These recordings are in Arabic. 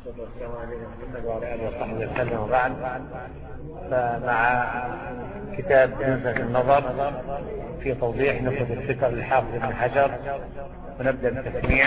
والسلام عليكم محمد وعلى آله وصحبه وسلم وبعد. فمع كتاب نزهة النظر في توضيح نخبة الفكر للحافظ ابن حجر، ونبدأ بتسميع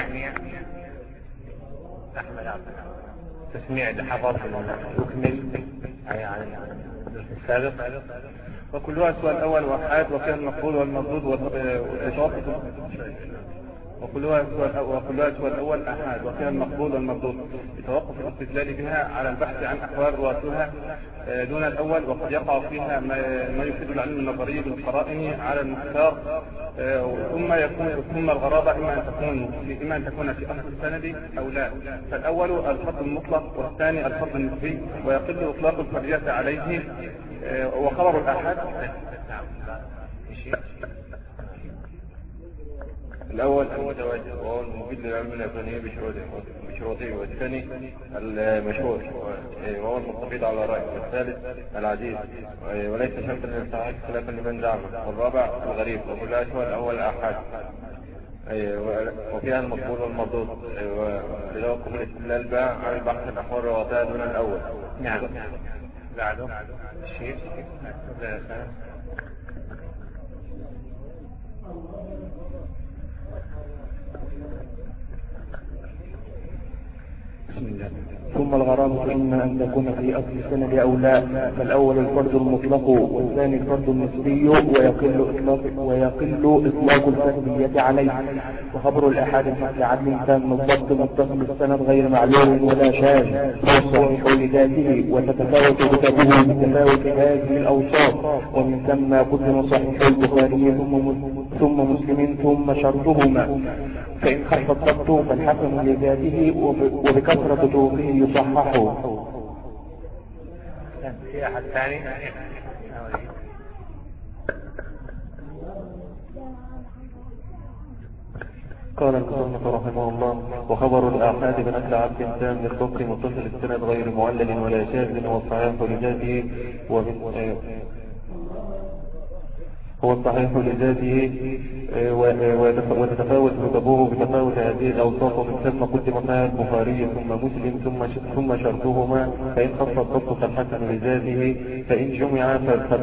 أحمد عبد تسميع لحفظ يكمل يعني السابق. وكلها السؤال الأول وحاد وكان المقبول والمردود والإشارة. وكلها السؤال الأول أحاد وكان المقبول والمردود يتوقف الاستدلال بها على البحث عن أحوال رواتها دون الأول، وقد يقع فيها ما يفيد العلم النظري بالقرائن على المختار، ثم الغرابة إما أن تكون في أصل السند أو لا. فالأول الفرد المطلق والثاني الفرد النسبي، ويقل إطلاق الفرية عليه. وخبر الأحاد الأول المتواتر وهو المفيد للعلم الأفغاني بشروطه، والثاني المشهور وهو المستفيد على رأي، والثالث العزيز وليس شرطا للصحيح خلافا لمن زعمه، والرابع الغريب. وكلها سوى الأول الأحاد وفيها المقبول والمردود وتوقف الاستدلال بها على البحث الأحوال رواتها دون الأول. نعم. بعده الشيخ ثم الغرابة إما أن تكون في أصل السند أو لا. فالأول الفرد المطلق والثاني الفرد النسبي، ويقل إطلاق الفردية عليه. وخبر الأحاد الحق عدل تام الضبط متصل السند غير معلول ولا شاذ، هو الصحيح لذاته وتتفاوت كتابه بتفاوت هذه الأوصاف. ومن ثم قدم صحيح البخاري ثم مسلم ثم شرطهما، فإن خف الضبط فالحسن لذاته وبكثرة طرقه يصححه. في أحد ثاني؟ قال المصنف رحمه الله: وخبر الآحاد بنقل عبد تام الضبط متصل السند غير معلل ولا شاذ، والصحيح لذاته هو الصحيح لذاته وتتفاوت رتبه بتفاوت هذه الأوصاف. ومن ثم قدم معها البخاري ثم مسلم ثم شرطهما، فإن خف الضبط فالحسن لذاته، فإن جمع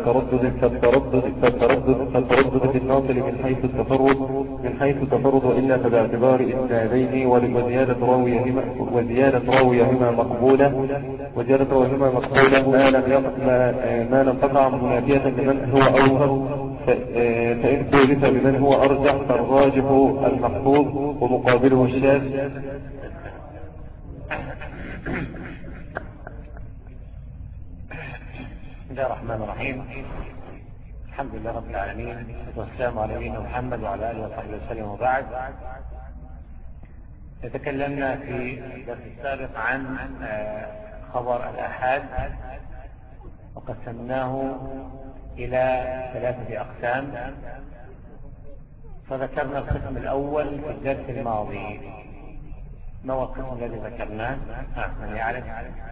فالتردد في الناصل من حيث التفرد، وإلا فباعتبار إسنادين وزيادة راويهما مقبولة ما لم تقع منافية لمن هو أوثق. فإن كلف بمن هو أرجح فالراجح المحفوظ ومقابله الشاذ. بسم الله الرحمن الرحيم. الحمد لله رب العالمين، والسلام على نبينا محمد وعلى آله وصحبه وسلم وبعد. تكلمنا في الدرس السابق عن خبر الآحاد، وقسمناه إلى 3 أقسام. فذكرنا القسم الأول في الدرس الماضي. ما هو القسم الذي ذكرناه؟ من يعرف؟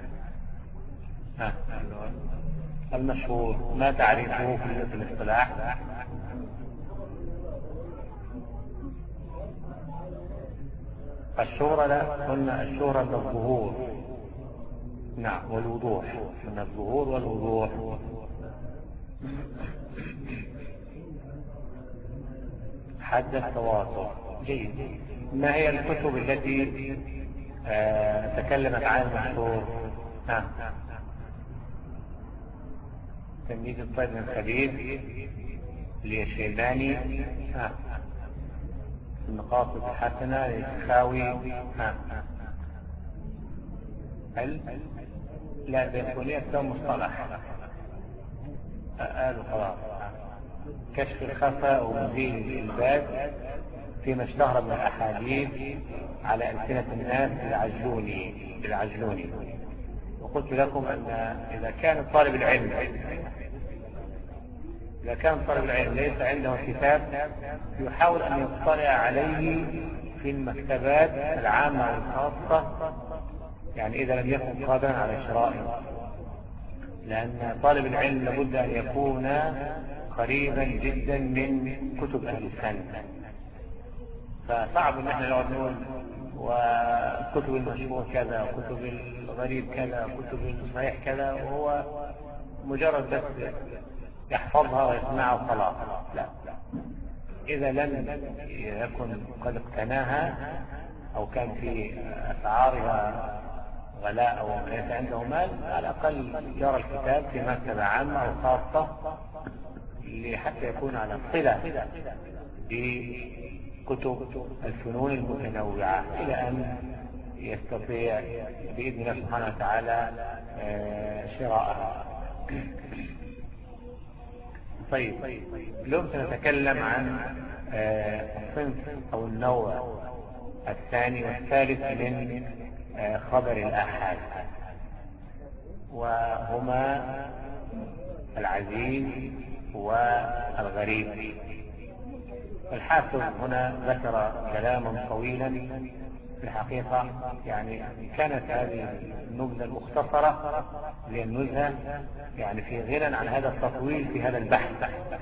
المشهور. ما تعريفه في الاصطلاح؟ الشهرة. لا، قلنا الشهرة من الظهور. نعم، والوضوح. من الظهور والوضوح. حد التواصل. جيد. ما هي الكتب التي تكلمت عن المشهور؟ تمييز الطيب من الخبيث للشيباني، المقاصد الحسنة للسخاوي. لا، بيكونية مصطلح. قالوا خلاص. كشف الخفاء ومزيل الإلباس فيما اشتهر من الأحاديث على ألسنة الناس بالعجلوني. وقلت لكم أن إذا كان طالب العلم ليس عنده كتاب، يحاول أن يطلع عليه في المكتبات العامة والخاصة، يعني إذا لم يكن قادرا على شرائه، لأن طالب العلم لابد أن يكون قريبا جدا من كتب أهل الفن. فصعب ان احنا نقعد نقول وكتب المشهور كذا وكتب الغريب كذا وكتب الصحيح كذا، وهو مجرد بس يحفظها ويسمعها وخلاص. لا، إذا لم يكن قد اقتناها أو كان في أسعارها غلاء أو ليس عنده مال، على الأقل يرى الكتاب في مكتبة عامة أو خاصة حتى يكون على صلة بكتب الفنون المتنوعة إلى أن يستطيع بإذن الله سبحانه وتعالى شراءها. طيب، اليوم سنتكلم عن الصنف أو النوع الثاني والثالث من خبر الآحاد، وهما العزيز والغريب. الحافظ هنا ذكر كلاما طويلا في الحقيقة، يعني كانت هذه النبذة المختصرة للنزهة يعني في غنى عن هذا التطويل في هذا البحث،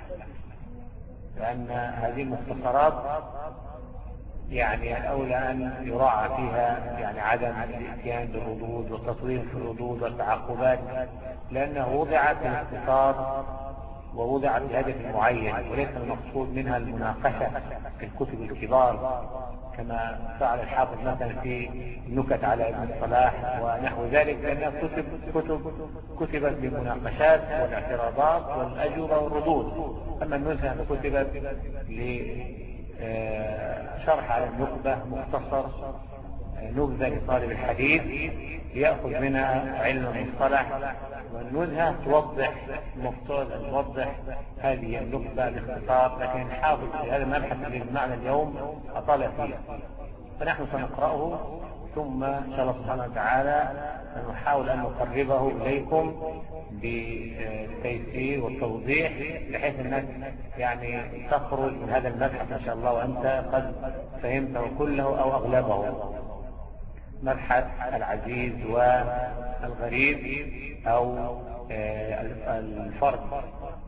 لأن هذه المختصرات يعني الأولى أن يراعى فيها يعني عدم الاتيان بالردود والتطويل في الردود والتعقبات، لأنه وضعت الاختصار ووضعت لهدف معين، وليس المقصود منها المناقشة في الكتب الكبار كما فعل الحافظ مثلا في النكت على ابن الصلاح ونحو ذلك، لأنها كتبت للمناقشات والاعتراضات والأجوبة والردود. أما النزهة كتبت لشرح على النخبة مختصر، نبذة لطالب الحديث ليأخذ منها علم المصطلح، والنزهة توضح هذه النخبة باختصار، لكن الحافظ في هذا المبحث بالمعنى اليوم أطال فيه، فنحن سنقرأه ثم إن شاء الله سبحانه وتعالى نحاول أن نقربه إليكم بالتيسير والتوضيح، بحيث أنك يعني تخرج من هذا المبحث إن شاء الله وأنت قد فهمته كله أو أغلبه. مبحث العزيز والغريب أو الفرق.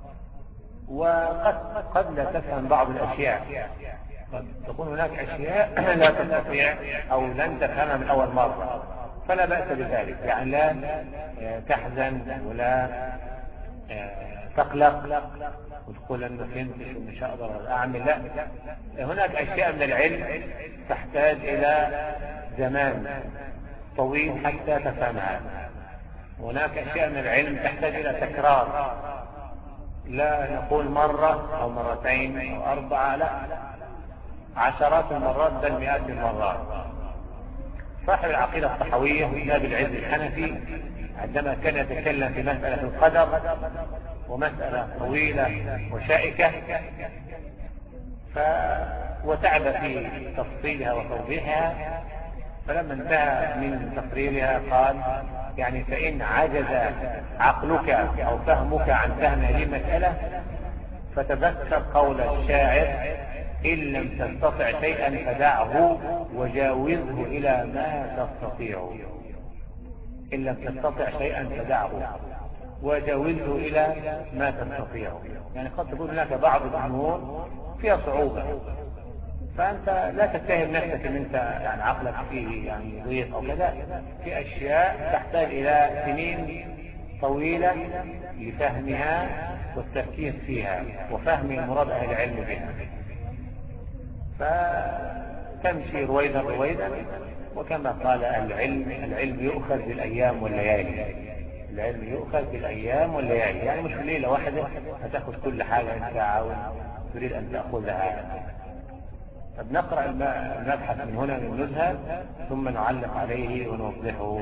وقد لا تفهم بعض الأشياء، قد تكون هناك أشياء لا تستطيع أو لن تفهمها من أول مرة، فلا بأس بذلك، يعني لا تحزن ولا تقلق وتقول أنه فهمت مش هقدر أعمل. لا، هناك أشياء من العلم تحتاج إلى زمان طويل حتى تفهمها، هناك أشياء من العلم تحتاج إلى تكرار، لا نقول مرة أو مرتين أو 4، لا، عشرات المرات بل مئات المرات. صاحب العقيدة الطحوية باب العز الحنفي عندما كان يتكلم في مسألة القدر، ومسألة طويلة وشائكة، وتعب في تفصيلها وتوضيحها، فلما انتهى من تقريرها قال يعني فإن عجز عقلك أو فهمك عن فهم هذه المسألة فتذكر قول الشاعر إن لم تستطع شيئا فدعه وجاوزه إلى ما تستطيع. إن لم تستطع شيئا فدعه وجاوزه إلى ما تستطيع، يعني قد تكون هناك بعض الأمور فيها صعوبة، فأنت لا تتهم نفسك أن أنت يعني عقلك فيه يعني ضيق أو كذا، في أشياء تحتاج إلى سنين طويلة لفهمها والتفكير فيها وفهم المراد أهل العلم بها، فتمشي رويدا رويدا. وكما قال أهل العلم يؤخذ بالأيام والليالي، العلم يؤخذ بالأيام والليالي، يعني مش في ليلة واحدة هتأخذ كل حاجة أنت عاوز تريد أن تأخذها. فبنقرأ المبحث من هنا من النزهة ثم نعلق عليه ونوضحه.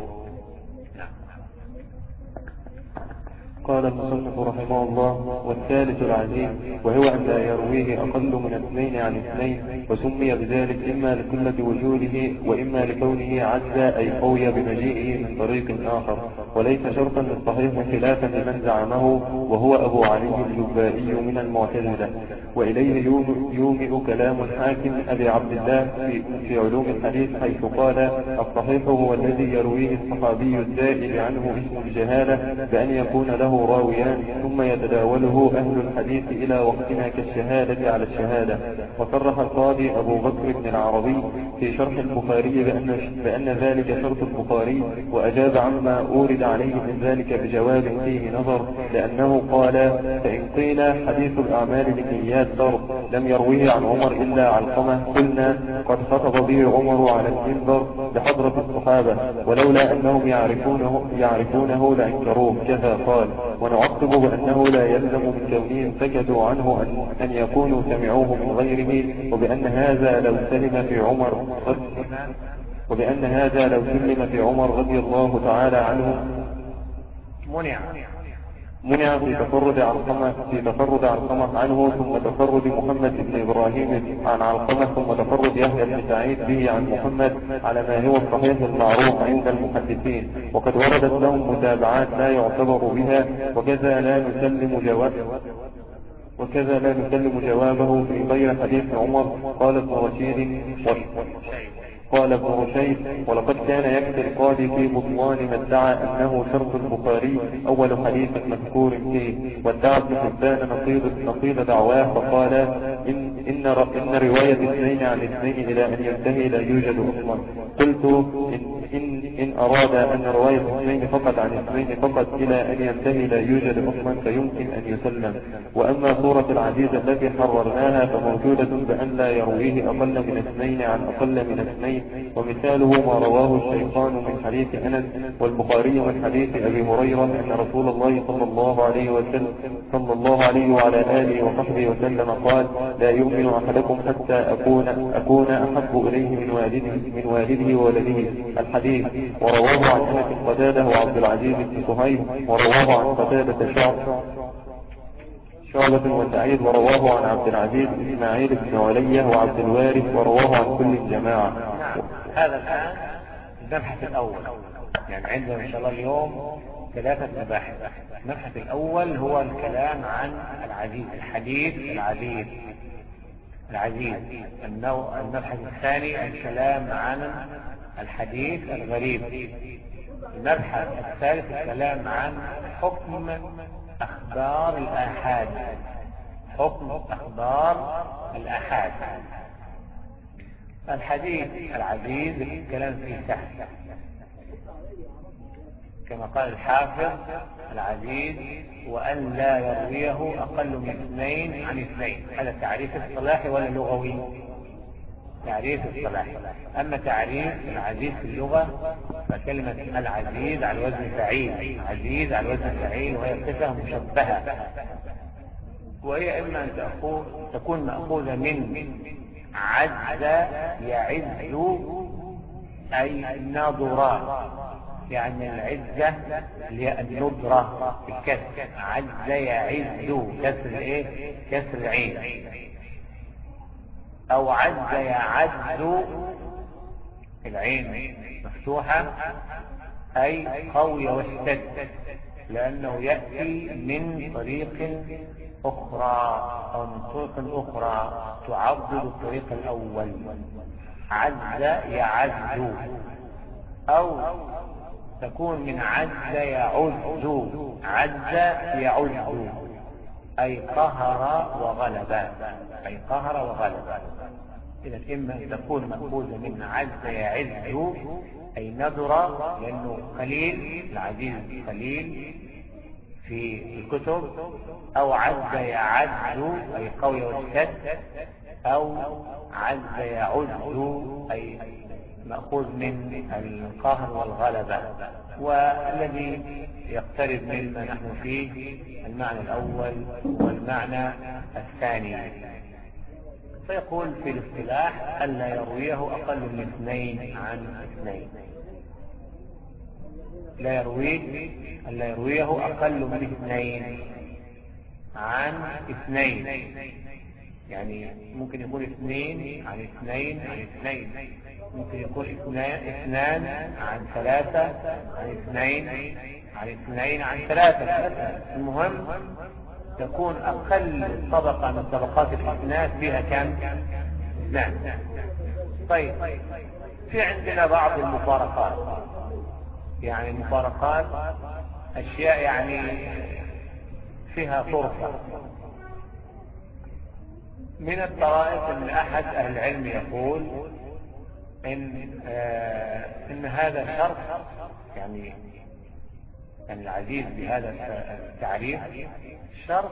قال المصنف رحمه الله: والثالث العزيز، وهو أن لا يرويه أقل من 2 عن 2، وسمي بذلك إما لقلة وجوده وإما لكونه عز أي قوي بمجيئه من طريق آخر، وليس شرطا للصحيح خلافا لمن زعمه وهو أبو علي الجبائي من المعتزلة. وإليه يومئ كلام الحاكم أبي عبد الله في علوم الحديث، حيث قال: الصحيح هو الذي يرويه الصحابي الزائد عنه اسم الجهالة بأن يكون له له راويان ثم يتداوله أهل الحديث إلى وقتنا كالشهادة على الشهادة. وصرح القاضي أبو بكر بن العربي في شرح البخاري بأن ذلك شرط البخاري، وأجاب عما أورد عليه من ذلك بجواب فيه نظر، لأنه قال: فإن قيل حديث الأعمال بالنيات شرط لم يرويه عن عمر إلا علقمة، قلنا قد خطب به عمر على المنبر بحضرة الصحابة، ولولا أنهم يعرفونه لأنكروه كذا قال. ونعقب بأنه لا يلزم من كونهم سكتوا عنه أن يكونوا سمعوه من غيره، وبأن هذا لو سلم في عمر رضي الله تعالى عنه منع في تفرد علقمة عنه، ثم تفرد محمد بن إبراهيم عن علقمة، ثم تفرد يحيى بن سعيد به عن محمد، على ما هو الصحيح المعروف عند المحدثين. وقد وردت لهم متابعات لا يعتبر بها، وكذا لا نسلم جوابه في غير حديث عمر. قال ابن رشيد: ولقد كان يكفي القاضي في بطلان ما ادعى أنه شرط البخاري أول حديث مذكور فيه، وادعى ابن حبان نقيض دعواه، فقال: إن رواية اثنين عن اثنين إلى أن ينتهي لا يوجد أصلا. قلت: إن أراد أن رواية اثنين فقط عن اثنين فقط إلى أن ينتهي لا يوجد أصلا فيمكن أن يسلم. وأما صورة العزيز التي حررناها فموجودة بأن لا يرويه أقل من اثنين عن أقل من اثنين، ومثاله ما رواه الشيخان من حديث أنس، والبخاري من حديث أبي هريرة أن رسول الله صلى الله عليه وعلى آله وصحبه وسلم قال: لا يؤمن أحدكم حتى أكون أحب إليه من والده وولده الحديث. ورواه عن أنس قتادة وعبد العزيز بن صهيب، ورواه عن قتادة شعبة وسعيد، ورواه عن عبد العزيز إسماعيل بن علية وعبد الوارث، ورواه عن كل الجماعة. هذا الآن المبحث الأول، يعني عندنا إن شاء الله اليوم 3 مباحث. المبحث الأول هو الكلام عن العزيز، الحديث العزيز. المبحث الثاني الكلام عن الحديث الغريب. المبحث الثالث الكلام عن حكم أخبار الآحاد. الحديث العزيز الكلام فيه سهل، كما قال الحافظ: العزيز وأن لا يرويه أقل من 2 عن 2. هذا تعريف اصطلاحي ولا لغوي؟ تعريف اصطلاحي. أما تعريف العزيز في اللغة فكلمة العزيز على وزن فعيل، عزيز على وزن فعيل، وهي صفة مشبهة، وهي إما أن تكون مأخوذة من عز يعز، أي ناظرة، يعني العزة اللي هي الندرة بالكسر، عز يعز، كسر العين. أو عز يعز، العين مفتوحة، أي قوي واشتد، لأنه يأتي من طريق أخرى أو من طرق أخرى تعضد الطريق الأول. عز يعز. أو تكون من عز يعز، أي قهر وغلب. إذا إما أن تكون مأخوذة من عز يعز أي نذرة، لأنه قليل، العزيز قليل في الكتب، أو عز يعز أي قوي واشتد، أو عز يعز أي مأخوذ من القهر والغلبة. والذي يقترب مما نحن فيه المعنى الأول والمعنى الثاني. فيقول في الاصطلاح: ألا يرويه أقل من 2 عن 2. ألا يرويه أقل من 2 عن 2، يعني ممكن يقول 2 عن 2 عن 2، ممكن يقول 2 عن 3 عن 2 عن 2 عن 3. المهم تكون أقل طبقة من طبقات الإسناد فيها كم؟ 2. طيب، في عندنا بعض المفارقات، يعني المفارقات أشياء يعني فيها طرفة. من الطرائف ان احد اهل العلم يقول ان هذا شرط، يعني العزيز بهذا التعريف شرط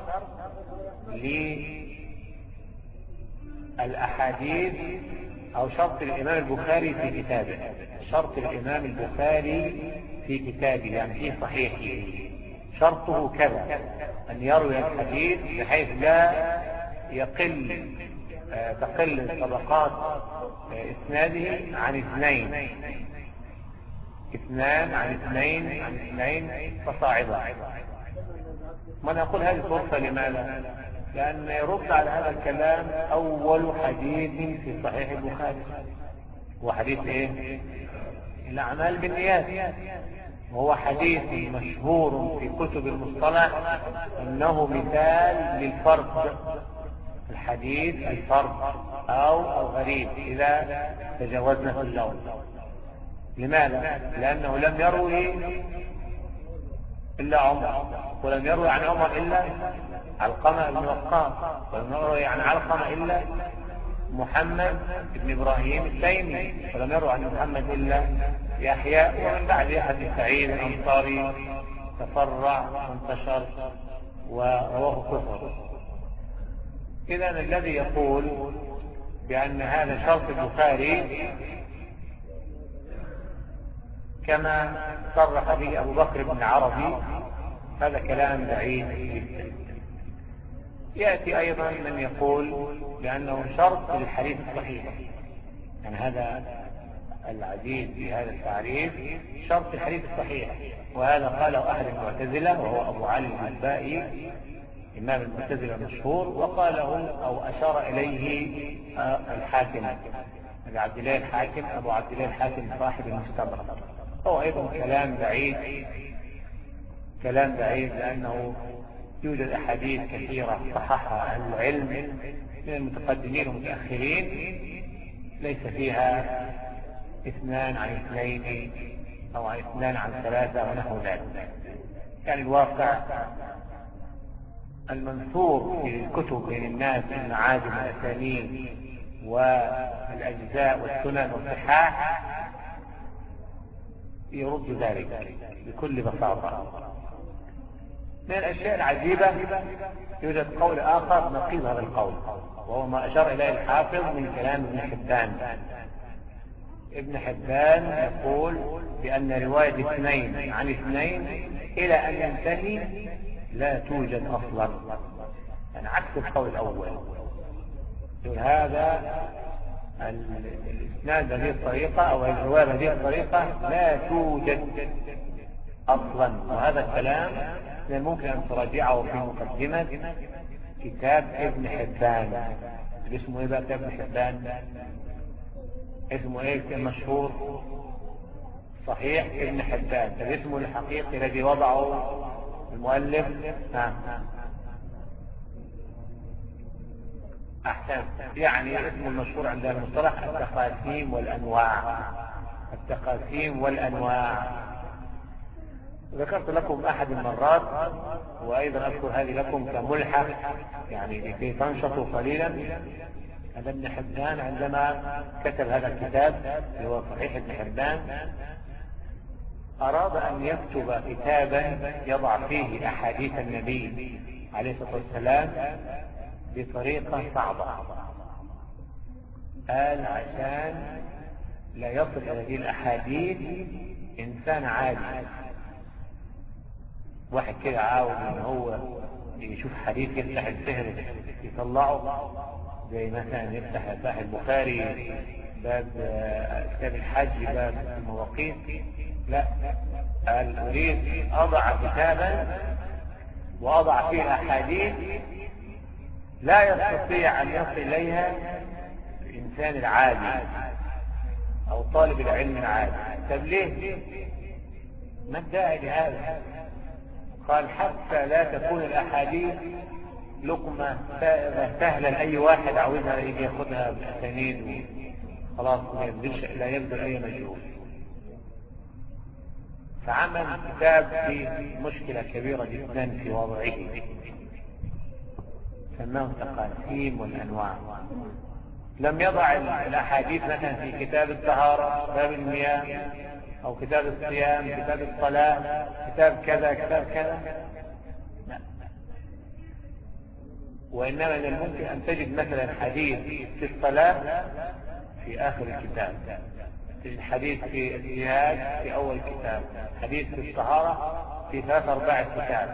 للأحاديث أو شرط الإمام البخاري في كتابه، شرط الإمام البخاري في كتابه يعني في صحيحه شرطه كذا أن يروي الحديث بحيث لا تقل طبقات إسناده عن اثنان عن اثنين فصاعدا. ما نقول هذه فرصة لماذا؟ لأن يرد على هذا الكلام أول حديث في صحيح البخاري وحديث إيه؟ الأعمال بالنيات، وهو حديث مشهور في كتب المصطلح أنه مثال للفرد، الحديث الفرد أو الغريب إذا تجاوزنا في اللون. لماذا؟ لأنه لم يروي إلا عمر، ولم يروي عن عمر إلا علقمة بن وقاص، ولم يروي عن علقمة إلا محمد بن إبراهيم التيمي، ولم يروي عن محمد إلا يحيى، ومن بعد يحيى سعيد الأنصاري تفرع وانتشر ورواه كثر. إذن الذي يقول بأن هذا شرط البخاري كما صرح به أبو بكر بن عربي هذا كلام بعيد جدا. يأتي أيضا من يقول بأنه شرط للحديث الصحيح، يعني هذا العزيز بهذا التعريف شرط الحديث الصحيح، وهذا قاله أحد المعتزلة وهو أبو علي البائي إمام المعتزلة المشهور، وقاله أو أشار إليه الحاكم أبو عبد الله الحاكم صاحب المستدرك. هو أيضا كلام بعيد لأنه يوجد أحاديث كثيرة صححها أهل العلم من المتقدمين والمتأخرين ليس فيها 2 عن 2 أو 2 عن 3 ونحو ذلك. يعني الواقع المنثور في الكتب بين الناس من معاجم الأسانيد والأجزاء والسنن والصحاح يرد ذلك بكل بساطة. من الأشياء العجيبة يوجد قول آخر نقيض هذا القول، وهو ما أشار إليه الحافظ من كلام ابن حبان. ابن حبان يقول بأن رواية 2 عن 2 إلى أن ينتهي لا توجد أصلا، يعني عكس القول الأول. يقول هذا الإسناد بهذه الطريقة أو الرواية بهذه الطريقة لا توجد أصلا، وهذا الكلام من الممكن أن تراجعه في مقدمة كتاب ابن حبان. اسمه إيه بقى كتاب ابن حبان؟ اسمه إيه المشهور؟ صحيح ابن حبان. اسمه الحقيقي الذي وضعه المؤلف أحسن، يعني اسمه المشهور عند المصطلح التقاسيم والأنواع. ذكرت لكم أحد المرات وأيضا أذكر هذه لكم كملحق يعني لكي تنشطوا قليلا. هذا ابن حبان عندما كتب هذا الكتاب اللي هو صحيح ابن حبان أراد أن يكتب كتابا يضع فيه أحاديث النبي عليه الصلاة والسلام بطريقة صعبة. قال عشان لا يصل إلى هذه الأحاديث إنسان عادي، واحد كده عاوز إن هو يشوف حديث يفتح الفهرس يطلعه، زي مثلا يفتح صحيح البخاري باب كتاب الحج باب المواقيت. لا، قال أريد أضع كتابا وأضع فيه أحاديث لا يستطيع أن يصل إليها الإنسان العادي أو طالب العلم العادي. طب ليه؟ ما الداعي لهذا؟ قال حتى لا تكون الأحاديث لقمة سهلة لأي واحد عاوزها يجي ياخدها بالأسانيد خلاص لا يبذل أي مجهود. فعمل كتاب فيه مشكلة كبيرة جدا في وضعه، سماه تقاسيم والأنواع. لم يضع الأحاديث مثلا في كتاب الطهارة، كتاب المياه، أو كتاب الصيام، كتاب الصلاة، كتاب كذا كتاب كذا، لا. وإنما من الممكن أن تجد مثلا حديث في الصلاة في آخر الكتاب، تجد حديث في الجهاد في أول كتاب، حديث في الطهارة في 3/4 كتاب.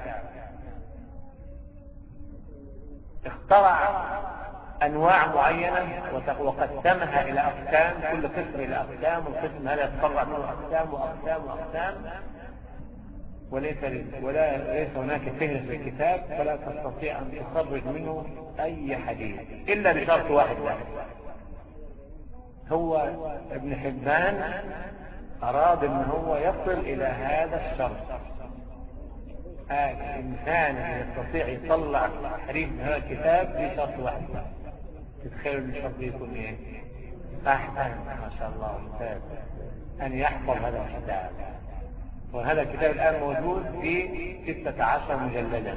اخترع أنواع معينة وقسمها إلى أقسام، كل قسم إلى أقسام، والقسم هذا يتفرع منه أقسام وأقسام وأقسام، وليس هناك فهرس في الكتاب، فلا تستطيع أن تخرج منه أي حديث إلا بشرط واحد بس. هو ابن حبان أراد أن هو يصل إلى هذا الشرط. الإنسان يستطيع يطلع حديث من هذا الكتاب بشرط واحد. تتخيلوا أن الشرط يكون إيه؟ أحسن ما شاء الله ممتاز أن يحفظ هذا الكتاب. وهذا الكتاب الآن موجود في 16 مجلدا،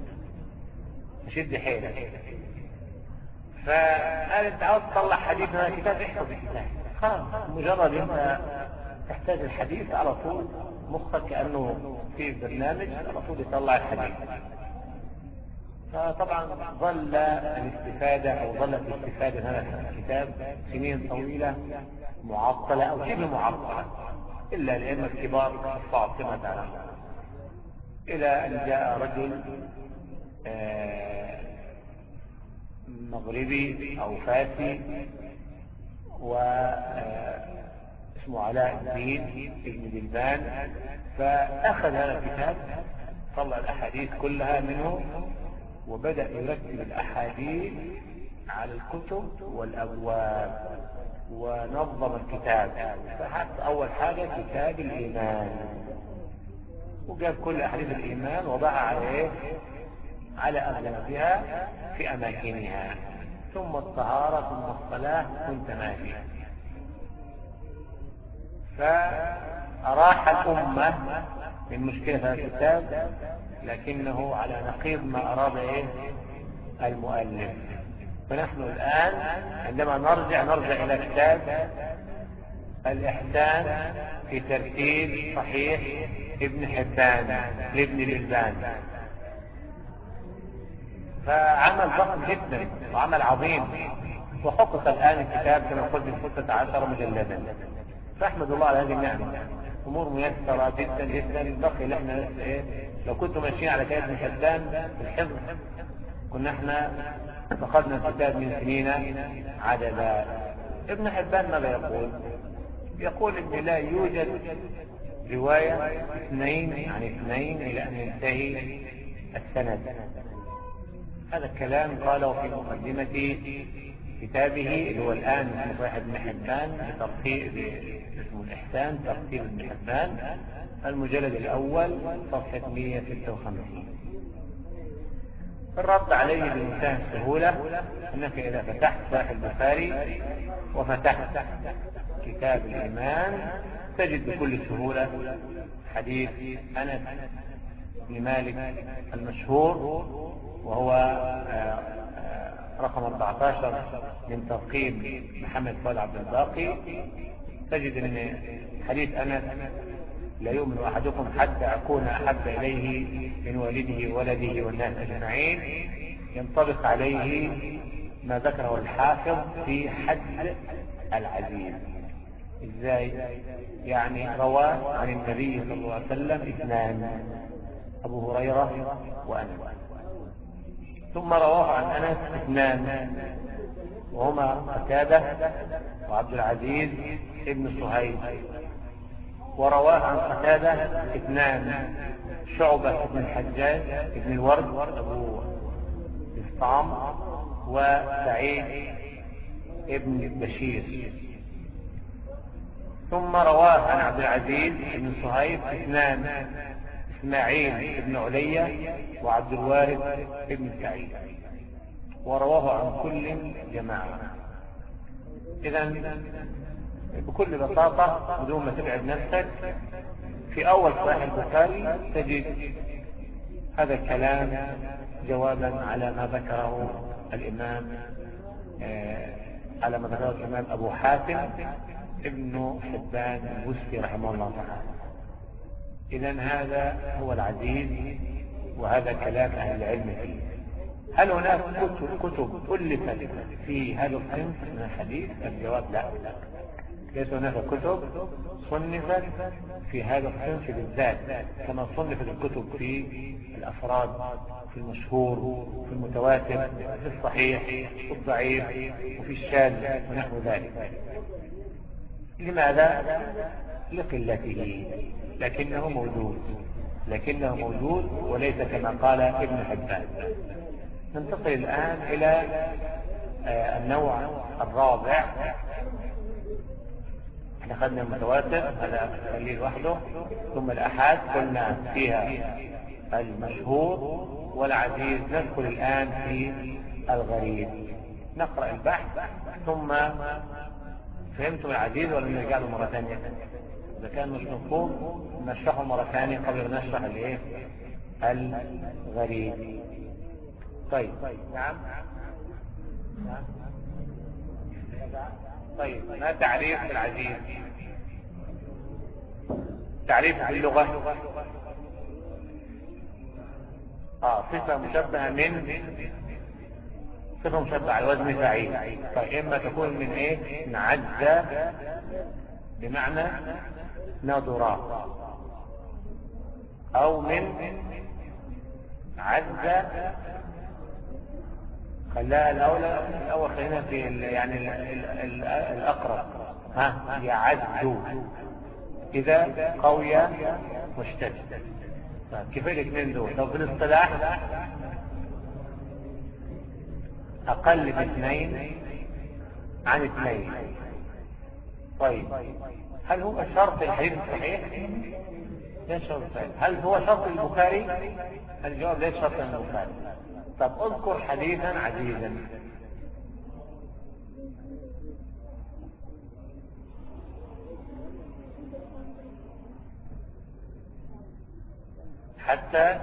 شد حيلك. فقال انت عاوز تطلع حديث من هذا الكتاب، احفظ الكتاب خلاص. مجرد انت تحتاج الحديث على طول مخك كأنه في برنامج على طول يطلع الحديث. فطبعا ظلت الاستفادة من هذا الكتاب سنين طويلة معطلة أو شبه معطلة، إلا لأن الكبار فاطمة تعالى، إلى أن جاء رجل مغربي أو فاسي واسمه علاء الدين ابن دلبان، فأخذ هذا الكتاب، طلع الأحاديث كلها منه وبدأ يرتب الأحاديث على الكتب والأبواب ونظم الكتاب. فحط أول حاجة كتاب الإيمان، وجاب كل أحاديث الإيمان وضعها على على أغلبها في أماكنها، ثم الطهارة ثم الصلاة كنت ما فيها. فأراح الأمة من مشكلة هذا الكتاب، لكنه على نقيض ما أراد المؤلف. فنحن الآن عندما نرجع إلى كتاب الإحسان في ترتيب صحيح ابن حبان لابن دلبان، فعمل ضخم جدا وعمل عظيم، وحقق الآن الكتاب كما قلت من 16 مجلدا. فأحمد الله على هذه النعمة، أمور ميسرة جدا جدا. بقي لنا لو كنتم ماشيين على كتاب ابن حبان في الحفظ كنا احنا فقدنا الكتاب من سنين عددا. ابن حبان ماذا يقول ان لا يوجد رواية 2 عن 2 الى ان ينتهي السند. هذا الكلام قاله في مقدمة كتابه اللي هو الآن اسمه صحيح ابن حبان بترتيب اسمه الإحسان ترتيب ابن حبان، المجلد الأول صفحة 156. الرد عليه بمنتهى السهولة، انك اذا فتحت صحيح البخاري وفتحت كتاب الإيمان تجد بكل سهولة حديث أنس بن مالك المشهور، وهو رقم 14 من ترقيم محمد فؤاد عبد الباقي. تجد ان حديث أنس لا يؤمن أحدكم حتى أكون أحب إليه من والده وولده والناس أجمعين، ينطبق عليه ما ذكره الحافظ في حد العزيز. إزاي؟ يعني رواه عن النبي صلى الله عليه وسلم 2، أبو هريرة وأنس، ثم رواه عن أنس 2 وهما قتادة وعبد العزيز ابن صهيب، ورواه عن قتادة 2 شعبة بن الحجاج بن الورد أبو بسطام وسعيد ابن بشير، ثم رواه عن عبد العزيز بن صهيب 2 إسماعيل بن عليا وعبد الوارث بن سعيد، ورواه عن كل جماعة. إذن بكل بساطة بدون ما تبعد نفسك في أول صحيح البخاري تجد هذا الكلام جوابا على ما ذكره الإمام أبو حاتم ابن حبان البستي رحمه الله تعالى. إذن هذا هو العزيز، وهذا كلام أهل العلم فيه. هل هناك كتب ألفت في هذا الصنف من الحديث؟ الجواب لا، ليس هناك كتب صنفت في هذا الصنف بالذات كما صنفت الكتب في الأفراد، في المشهور، في المتواتر، في الصحيح، في الضعيف، وفي الشاذ ونحو ذلك. لماذا؟ لقلته، لكنه موجود وليس كما قال ابن حبان. ننتقل الآن إلى النوع الرابع. احنا خدنا المتواتر، هذا خليه لوحده، ثم الآحاد قلنا فيها المشهور والعزيز. ندخل الآن في الغريب، نقرأ البحث ثم فهمتم العزيز ولا نرجع له مرة ثانية؟ إذا كان مش مفهوم نشرحه مرة ثانية قبل ما نشرح الغريب. طيب نعم. طيب ما تعريف العزيز؟ تعريف باللغة صفة مشبهة صفة مشبهة على وزن فعيل. طيب إما تكون من إيه؟ من عز بمعنى نظرة، أو من عز خلاها الأول خلينا في يعني الأقرب يعز إذا قوي مشتد. كيف الاثنين دول؟ لو في الاصطلاح أقل باثنين عن اثنين. طيب هل هو شرط الحديث الصحيح؟ ليس شرط الصحيح. هل هو شرط البخاري؟ الجواب ليس شرط البخاري. طب اذكر حديثا عزيزا. حتى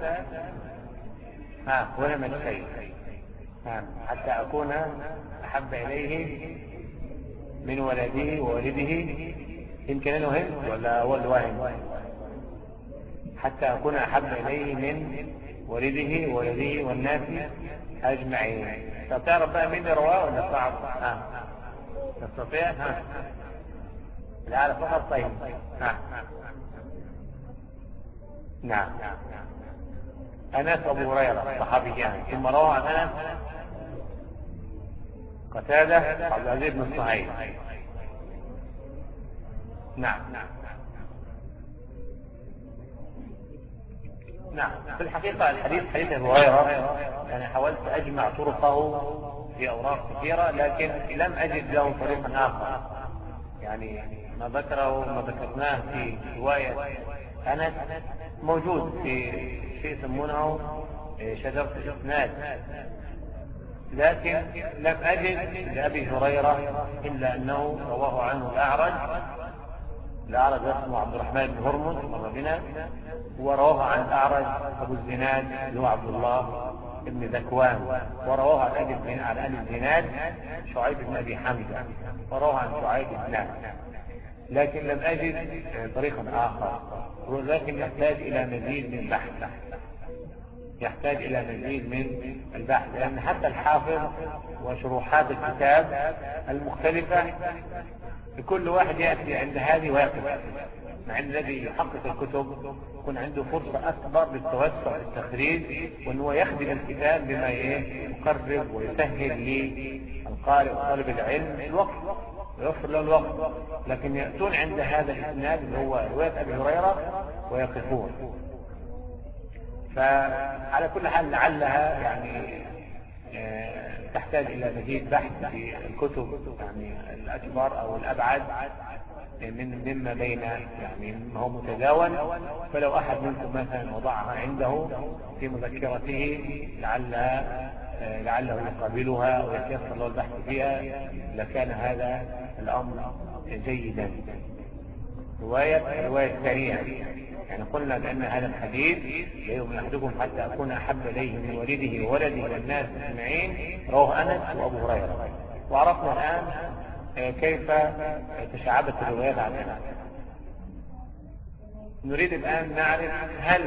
ولم الشيء حتى أكون أحب إليه من ولده ووالده. يمكن أنه هم ولا هو الوهم؟ حتى أكون أحب إليه من ولده وولده والناس أجمعين. طب تعرف بقى مين رواه ولا صعب؟ تستطيع؟ لا أعرف فقط. طيب نعم، أنس أبو هريرة صحابيان، ثم روى عن أنس قتادة عبد العزيز بن الصهيب. نعم في الحقيقة الحديث حديث أبو هريرة يعني حاولت أجمع طرقه في أوراق كثيرة لكن لم أجد له طريقا آخر. يعني ما ذكرناه في رواية أنس موجود في شيء يسمونه شجرة الإسناد، لكن لم أجد لأبي هريرة إلا أنه رواه عنه الأعرج اسمه عبد الرحمن بن هرمز مر بنا، ورواه عن الأعرج أبو الزناد اللي هو عبد الله بن ذكوان، ورواه عن أبي الزناد شعيب بن أبي حمزة، ورواه عن شعيب بن لكن لم أجد طريقا آخر، ولكن يحتاج إلى مزيد من البحث، لأن حتى الحافظ وشروحات الكتاب المختلفة لكل واحد يأتي عند هذه ويقف، مع أن الذي يحقق الكتب يكون عنده فرصة أكبر للتوسع في التخريج، وأنه يخدم الكتاب بما يقرب ويسهل للقارئ وطالب العلم الوقت ويوفر له الوقت، لكن يأتون عند هذا الإسناد اللي هو رواية أبي هريرة ويقفون. فعلى كل حال لعلها يعني تحتاج إلى مزيد بحث في الكتب يعني الأكبر أو الأبعد مما بين يعني ما هو متداول. فلو أحد منكم مثلا وضعها عنده في مذكرته لعله يقابلها ويتيسر له البحث فيها لكان هذا الأمر جيدا. الرواية الثانية يعني قلنا بأن هذا الحديث لا يؤمن أحدكم حتى أكون أحب إليه من والده وولده والناس أجمعين، رواه أنس وأبو هريرة. وعرفنا الآن كيف تشعبت الروايات عن أنس. نريد الآن نعرف هل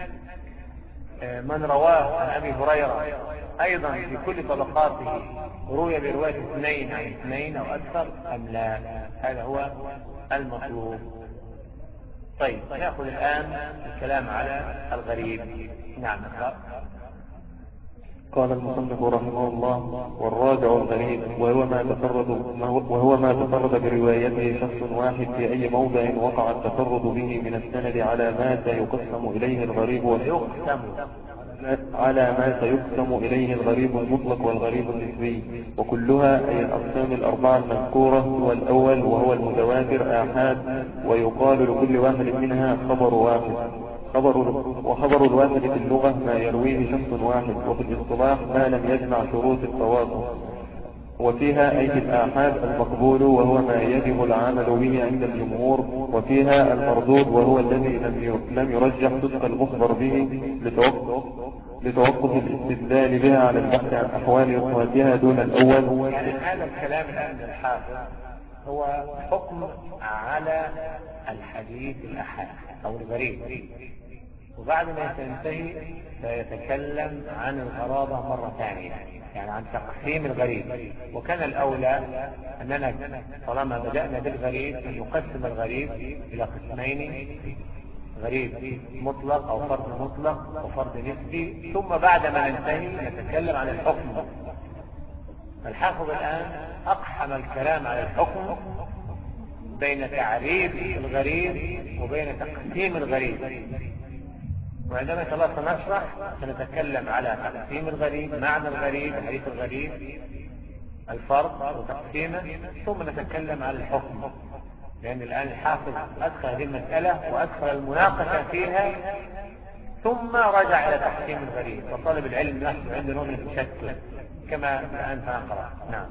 من رواه عن أبي هريرة أيضا في كل طبقاته روي برواية 2 عن 2 أو أكثر أم لا؟ هذا هو المطلوب. طيب نأخذ الآن الكلام على الغريب. نعم اقرأ. قال المصنف رحمه الله: والراجع الغريب وهو ما تفرد بروايته شخص واحد في أي موضع وقع التفرد به من السند على ما سيقسم إليه الغريب المطلق والغريب النسبي، وكلها أي الأقسام الأربعة المذكورة. هو الأول وهو المتواتر آحاد، ويقال لكل واحد منها خبر واحد. وخبر الواحد في اللغة ما يرويه شخص واحد، وفي الاصطلاح ما لم يجمع شروط التواطؤ. وفيها أي الآحاد المقبول وهو ما يجب العمل به عند الجمهور. وفيها المردود وهو الذي لم يرجح صدق المخبر به لتوقف الاستدلال بها على البحث عن أحوال إخواتها دون الأول. يعني هذا الكلام الآن الحافظ هو حكم على الحديث الأحاد أو الغريب، وبعد ما ينتهي سيتكلم عن الغرابة مرة ثانية، يعني عن تقسيم الغريب. وكان الأولى أننا طالما بدأنا بالغريب أن نقسم الغريب إلى قسمين: غريب مطلق أو فرد مطلق وفرد نسبي، ثم بعد ما ننتهي نتكلم عن الحكم. الحافظ الآن أقحم الكلام على الحكم بين تعريف الغريب وبين تقسيم الغريب. وعندما سنشرح سنتكلم على تقسيم الغريب، معنى الغريب، حديث الغريب، الفرد وتقسيمه، ثم نتكلم على الحكم. لأن الآن الحافظ أدخل هذه المسألة وأدخل المناقشة فيها ثم رجع إلى تقسيم الغريب، وطالب العلم نفسه عنده نوع من التشتت كما الآن سنقرأ. نعم.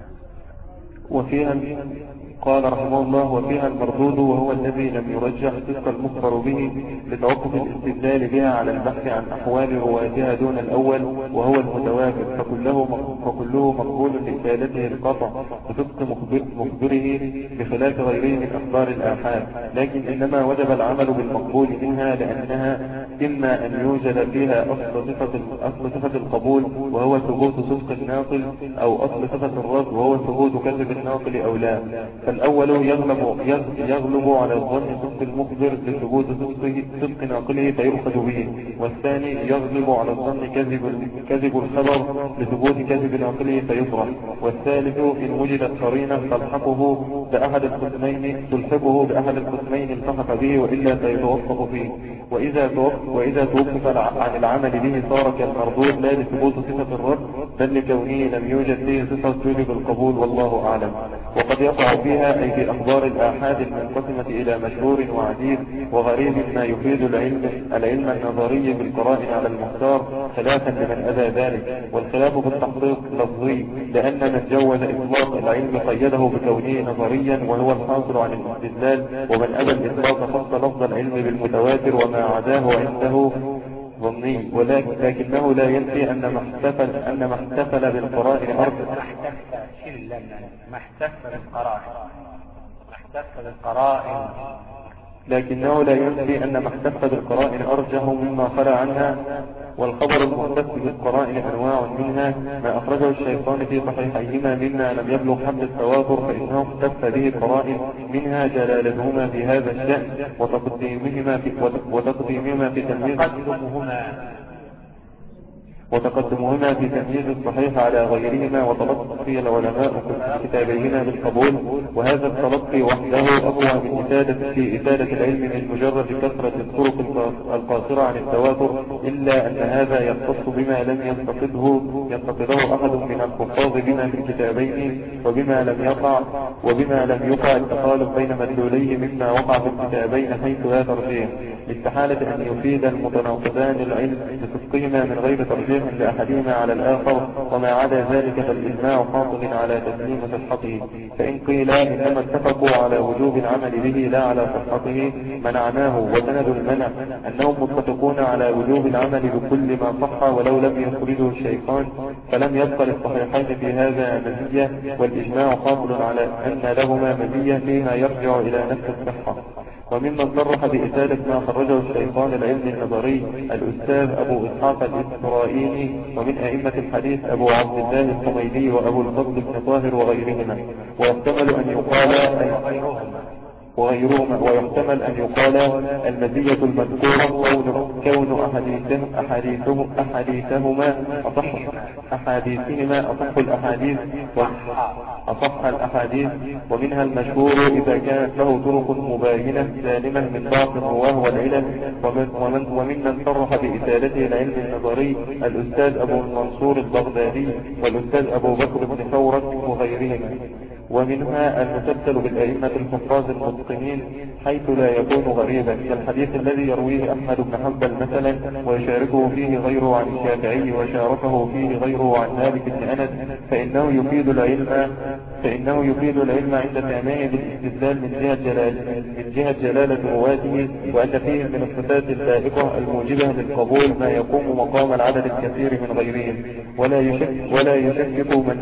وفيها قال رحمه الله: وفيها المردود وهو الذي لم يرجح صدق المخبر به لتوقف الاستدلال بها على البحث عن أحوال رواتها دون الأول، وهو المتواتر، فكله مقبول لإفادته القطع بصدق مخبره بخلاف غيره من أخبار الآحاد. لكن إنما وجب العمل بالمقبول منها لأنها إما أن يوجد فيها أصل صفة القبول وهو ثبوت صدق الناقل، أو أصل صفة الرد وهو ثبوت كذب الناقل أو لا. فالأول يغلب على الظن صدق المخبر لثبوت صدق ناقله فيؤخذ به، والثاني يغلب على الظن كذب الخبر لثبوت كذب ناقله فيطرح، والثالث إن وجدت قرينة تلحقه بأحد القسمين التحق به وإلا فيتوقف فيه. وإذا توقف عن العمل به صار كالمردود لا لثبوت صفة الرد بل لكونه لم يوجد فيه صفة توجب القبول، والله أعلم. وقد يقع فيها أي في أخبار الآحاد المنقسمة إلى مشهور وعديد وغريب ما يفيد العلم النظري بالقرائن على المختار، خلافا لمن أذى ذلك. والخلاف في التحقيق لفظي، لأن من جوز إطلاق العلم قيده بكونه نظريا وهو الحاصل عن الاستدلال، ومن أذى الإطلاق خص لفظ العلم بالمتواتر وما عداه عنده ظني. ولكنه لا ينفي أن ما احتفل بالقرائن لكنه لا ينفي أن ما احتف بالقرائن أرجح مما خلى عنها. والخبر المحتف بالقرائن أنواع منها ما أخرجه الشيخان في صحيحيهما مما لم يبلغ حد التواتر، فإنه احتف به القرائن، منها جلالتهما في هذا الشأن وتقدمهما في تمييز الصحيح على غيرهما، وتلقي العلماء كتابيهما بالقبول. وهذا التلقي وحده أقوى من إفادة العلم من مجرد كثرة الطرق القاصرة عن التواتر، إلا أن هذا يختص بما لم ينتقده أحد من الحفاظ بما في الكتابين، وبما لم يقع وبما لم يقع التخالف بين مدلوليه مما وقع في الكتابين حيث لا ترجيح، لاستحالة أن يفيد المتناقضان العلم بصدقهما من غير ترجيح لأحدهما على الآخر، وما عدا ذلك فالإجماع حاصل على تسليم صحته. فإن قيل إنما اتفقوا على وجوب العمل به لا على صحته منعناه، وسند المنع أنهم متفقون على وجوب العمل بكل ما صح ولو لم يخرجه الشيخان، فلم يبق للصحيحين في هذا مزية، والإجماع حاصل على أن لهما مزية فيما يرجع إلى نفس الصحة. وممن صرح بإسالة ما خرجه الشيخان العلم النظري الأستاذ أبو إسحاق الإسرائيلي، ومن أئمة الحديث أبو عبد الله الحميدي وأبو الفضل بن طاهر وغيرهما، ويحتمل أن يقال المزية المذكورة كون أحاديثهما أصح الأحاديث، ومنها المشهور إذا كانت له طرق مباينة سالمة من ضعف الرواه والعلل. وممن صرح بإسالته العلم النظري الأستاذ أبو المنصور البغدادي والأستاذ أبو بكر بن ثورة وغيرهما. ومنها المسلسل بالأئمة الحفاظ المتقنين حيث لا يكون غريبا، كالحديث الذي يرويه أحمد بن حنبل مثلا ويشاركه فيه غيره عن الشافعي وشاركه فيه غيره عن مالك بن أنس، فإنه يفيد العلم عند سامعه بالاستدلال من جهة جلالة رواته، وأن فيه من الصفات الفائقة الموجبة للقبول ما يقوم مقام العدد الكثير من غيرهم، ولا يشكك من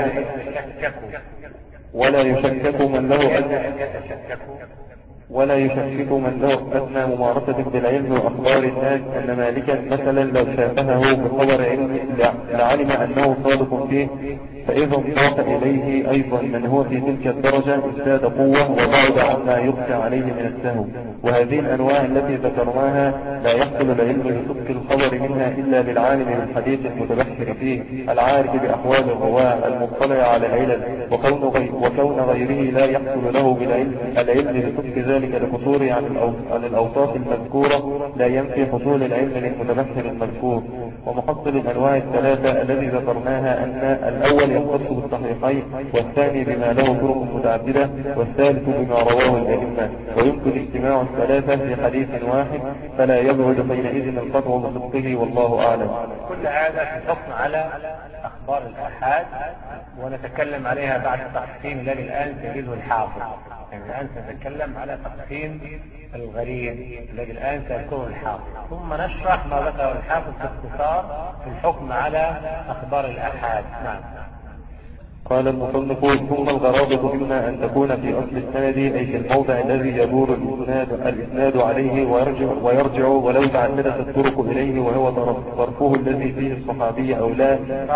له أثنى ممارسة بالعلم وأخبار الناس أن مالكا مثلا لو شافهه بخبر علم لعلم أنه صادق فيه، فإذا انضاف إليه أيضا من هو في تلك الدرجة ازداد قوة وبعد عما يخشى عليه من السهو. وهذه الأنواع التي ذكرناها لا يحصل العلم بصدق الخبر منها إلا للعالم بالحديث المتبحر فيه العارف بأحوال الرواة المطلع على العلل، وكون غيره لا يحصل له العلم بصدق ذلك لقصوره عن الأوصاف المذكورة لا ينفي حصول العلم للمتبحر المذكور. ومحصل الأنواع الثلاثة الذي ذكرناها أن الأول يختص بالصحيحين، والثاني بما له طرق متعددة، والثالث بما رواه الأئمة، ويمكن اجتماع الثلاثة في حديث واحد، فلا يبعد حينئذ القطع بصدقه والله أعلم. كل هذا في الحكم على أخبار الآحاد، ونتكلم عليها بعد التقسيم الذي الآن سيجده الحافظ. يعني الآن سنتكلم على تقسيم الغريب الذي الآن سيذكره الحافظ، ثم نشرح ما ذكره الحافظ باختصار في الحكم على أخبار الآحاد. نعم. قال المصنف: ثم الغرابة إما أن تكون في أصل السند أي في الموضع الذي يدور الإسناد عليه ويرجع ولو تعددت الطرق إليه، وهو طرفه الذي فيه الصحابي أو لا،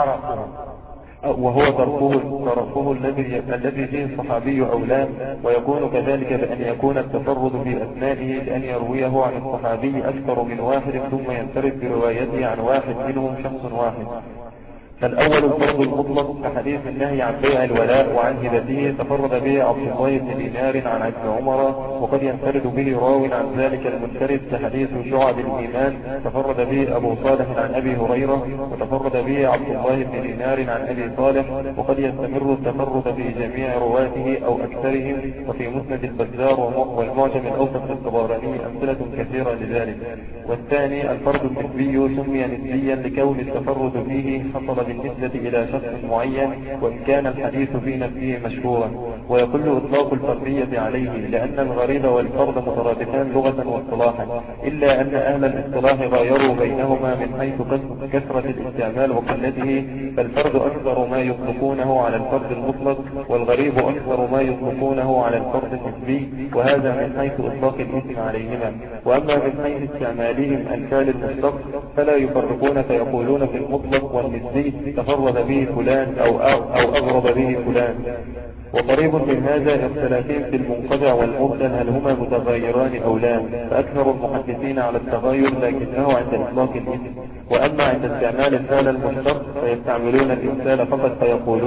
الذي فيه الصحابي أو لا، ويكون كذلك بأن يكون التفرد في أثنائه بأن يرويه عن الصحابي أكثر من واحد ثم ينفرد بروايته عن واحد منهم شخص واحد. فالأول الفرض المطلق كحديث النهي عن بيع الولاء وعن هبته تفرد به عبد الله بن دينار عن ابن عمر، وقد ينفرد به راو عن ذلك المنفرد كحديث شعب الإيمان تفرد به أبو صالح عن أبي هريرة، وتفرد به عبد الله بن دينار عن أبي صالح، وقد يستمر التفرد في جميع رواته أو أكثرهم، وفي مسند البزار والمعجم الأوسط الطبراني أمثلة كثيرة لذلك. والثاني الفرد النسبي سمي نسبيا لكون التفرد فيه حصل بالنسبة إلى شخص معين، وإن كان الحديث في نفسه مشهورا، ويقل إطلاق الفردية عليه لأن الغريب والفرد مترادفان لغة واصطلاحا، إلا أن أهل الاصطلاح غايروا بينهما من حيث كثرة الاستعمال وقلته، فالفرد أكثر ما يطلقونه على الفرد المطلق، والغريب أكثر ما يطلقونه على الفرد النسبي، وهذا من حيث إطلاق الاسم عليهما. وأما من حيث استعمالهم الفعل المشتق فلا يفرقون، فيقولون في المطلق والنسبي تفرد به فلان أو أغرب به فلان. وقريب من هذا اختلافين في المنقطع والمرسل هل هما متغيران أو لا، فأكثر المحدثين على التغير لكنه عند إطلاق الاسم، وأما عند استعمال الفعل المشتق فيستعملون الإمثال فقط، فيقولون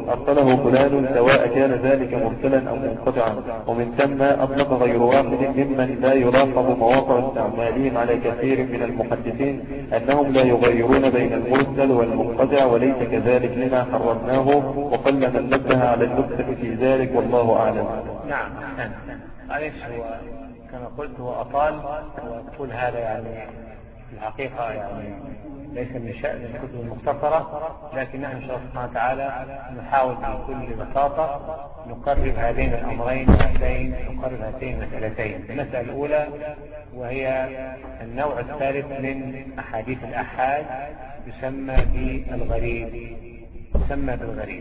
أرسله فلان سواء كان ذلك مرسلا أو منقطعا. ومن ثم أطلق غير واحد ممن لا يلاحظ مواقع استعمالهم على كثير من المحدثين أنهم لا يغيرون بين المرسل والمنقطع، وليس كذلك لما حرمناه، وقل من نبه على النكتة في ذلك، والله أعلم. نعم. معلش، هو كما قلت هو أطال، وكل هذا يعني في الحقيقة يعني ليس من شأن الكتب المختصرة، لكن نحن إن شاء الله سبحانه وتعالى نحاول بكل بساطة نقرب هذين الأمرين اللتين، نقرب هاتين المسألتين. المسألة الأولى وهي النوع الثالث من أحاديث الآحاد يسمى بالغريب، يسمى بالغريب.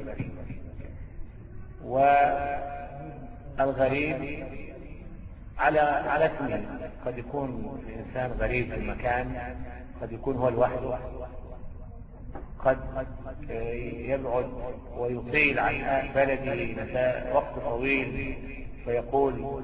والغريب على اثنين، قد يكون الإنسان غريب في المكان، قد يكون هو لوحده، قد يبعد ويطيل عن بلده وقت طويل ويقول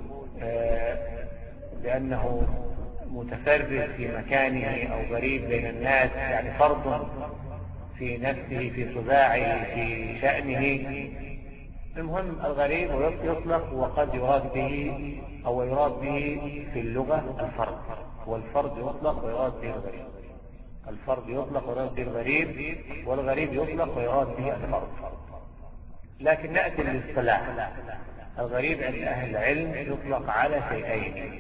بأنه متفرد في مكانه أو غريب بين الناس، يعني فرد في نفسه، في طباعه، في شأنه. المهم الغريب يطلق، وقد يراد به أو يراد به في اللغة الفرد، والفرد يطلق ويراد به الغريب. الفرد يطلق ويراد به الغريب، والغريب يطلق ويراد به الفرد. لكن نأتي للاصطلاح. الغريب عند أهل العلم يطلق على شيئين: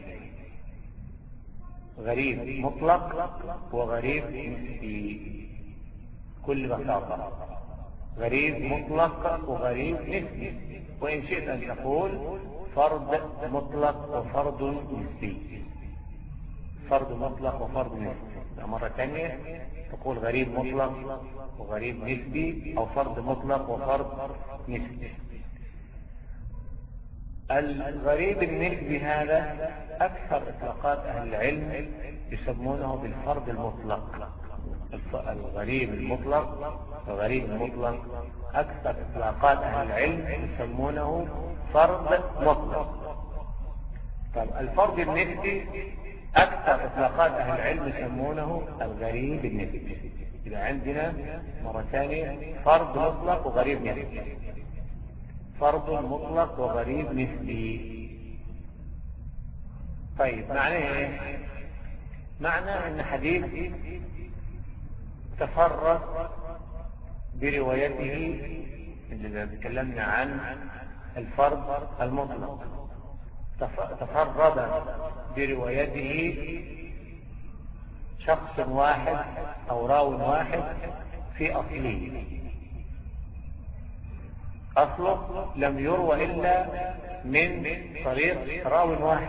غريب مطلق وغريب نسبي. كل بساطة غريب مطلق وغريب نسبي، وإن شئت أن تقول فرد مطلق وفرد نسبي. فرد مطلق وفرد نسبي. مرة ثانية تقول غريب مطلق وغريب نسبي، أو فرد مطلق وفرد نسبي. الغريب النسبي هذا أكثر إطلاقات أهل العلم يسمونه بالفرد المطلق. الغريب المطلق والغريب المطلق أكثر إطلاقات أهل العلم يسمونه فرد مطلق. طيب الفرد النسبي أكثر إطلاقات أهل العلم يسمونه الغريب النسبي. إذا عندنا مرة ثانية فرد مطلق وغريب نسبي، فرد مطلق وغريب نسبي. طيب معناه ايه؟ معناه ان حديث تفرد بروايته، إذا تكلمنا عن الفرد المطلق، تفرد بروايته شخص واحد أو راو واحد في أصله. أصله لم يروى إلا من طريق راو واحد.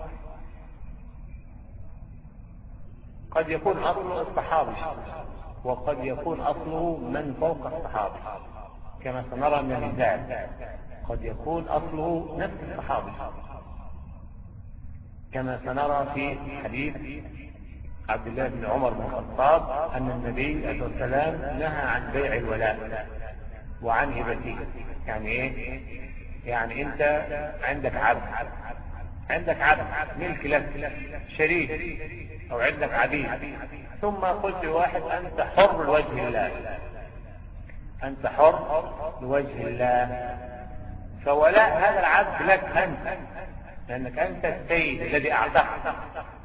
قد يكون أصله الصحابي، وقد يكون أصله من فوق الصحابي كما سنرى من المثال. قد يكون أصله نفس الصحابي كما سنرى في حديث عبد الله بن عمر بن الخطاب أن النبي عليه السلام نهى عن بيع الولاء وعن هبته. يعني ايه؟ يعني انت عندك عبد ملك لك شريك، او عندك عبيد، ثم قلت لواحد انت حر لوجه الله، انت حر لوجه الله، فولاء هذا العبد لك انت، لانك انت السيد الذي اعتقك.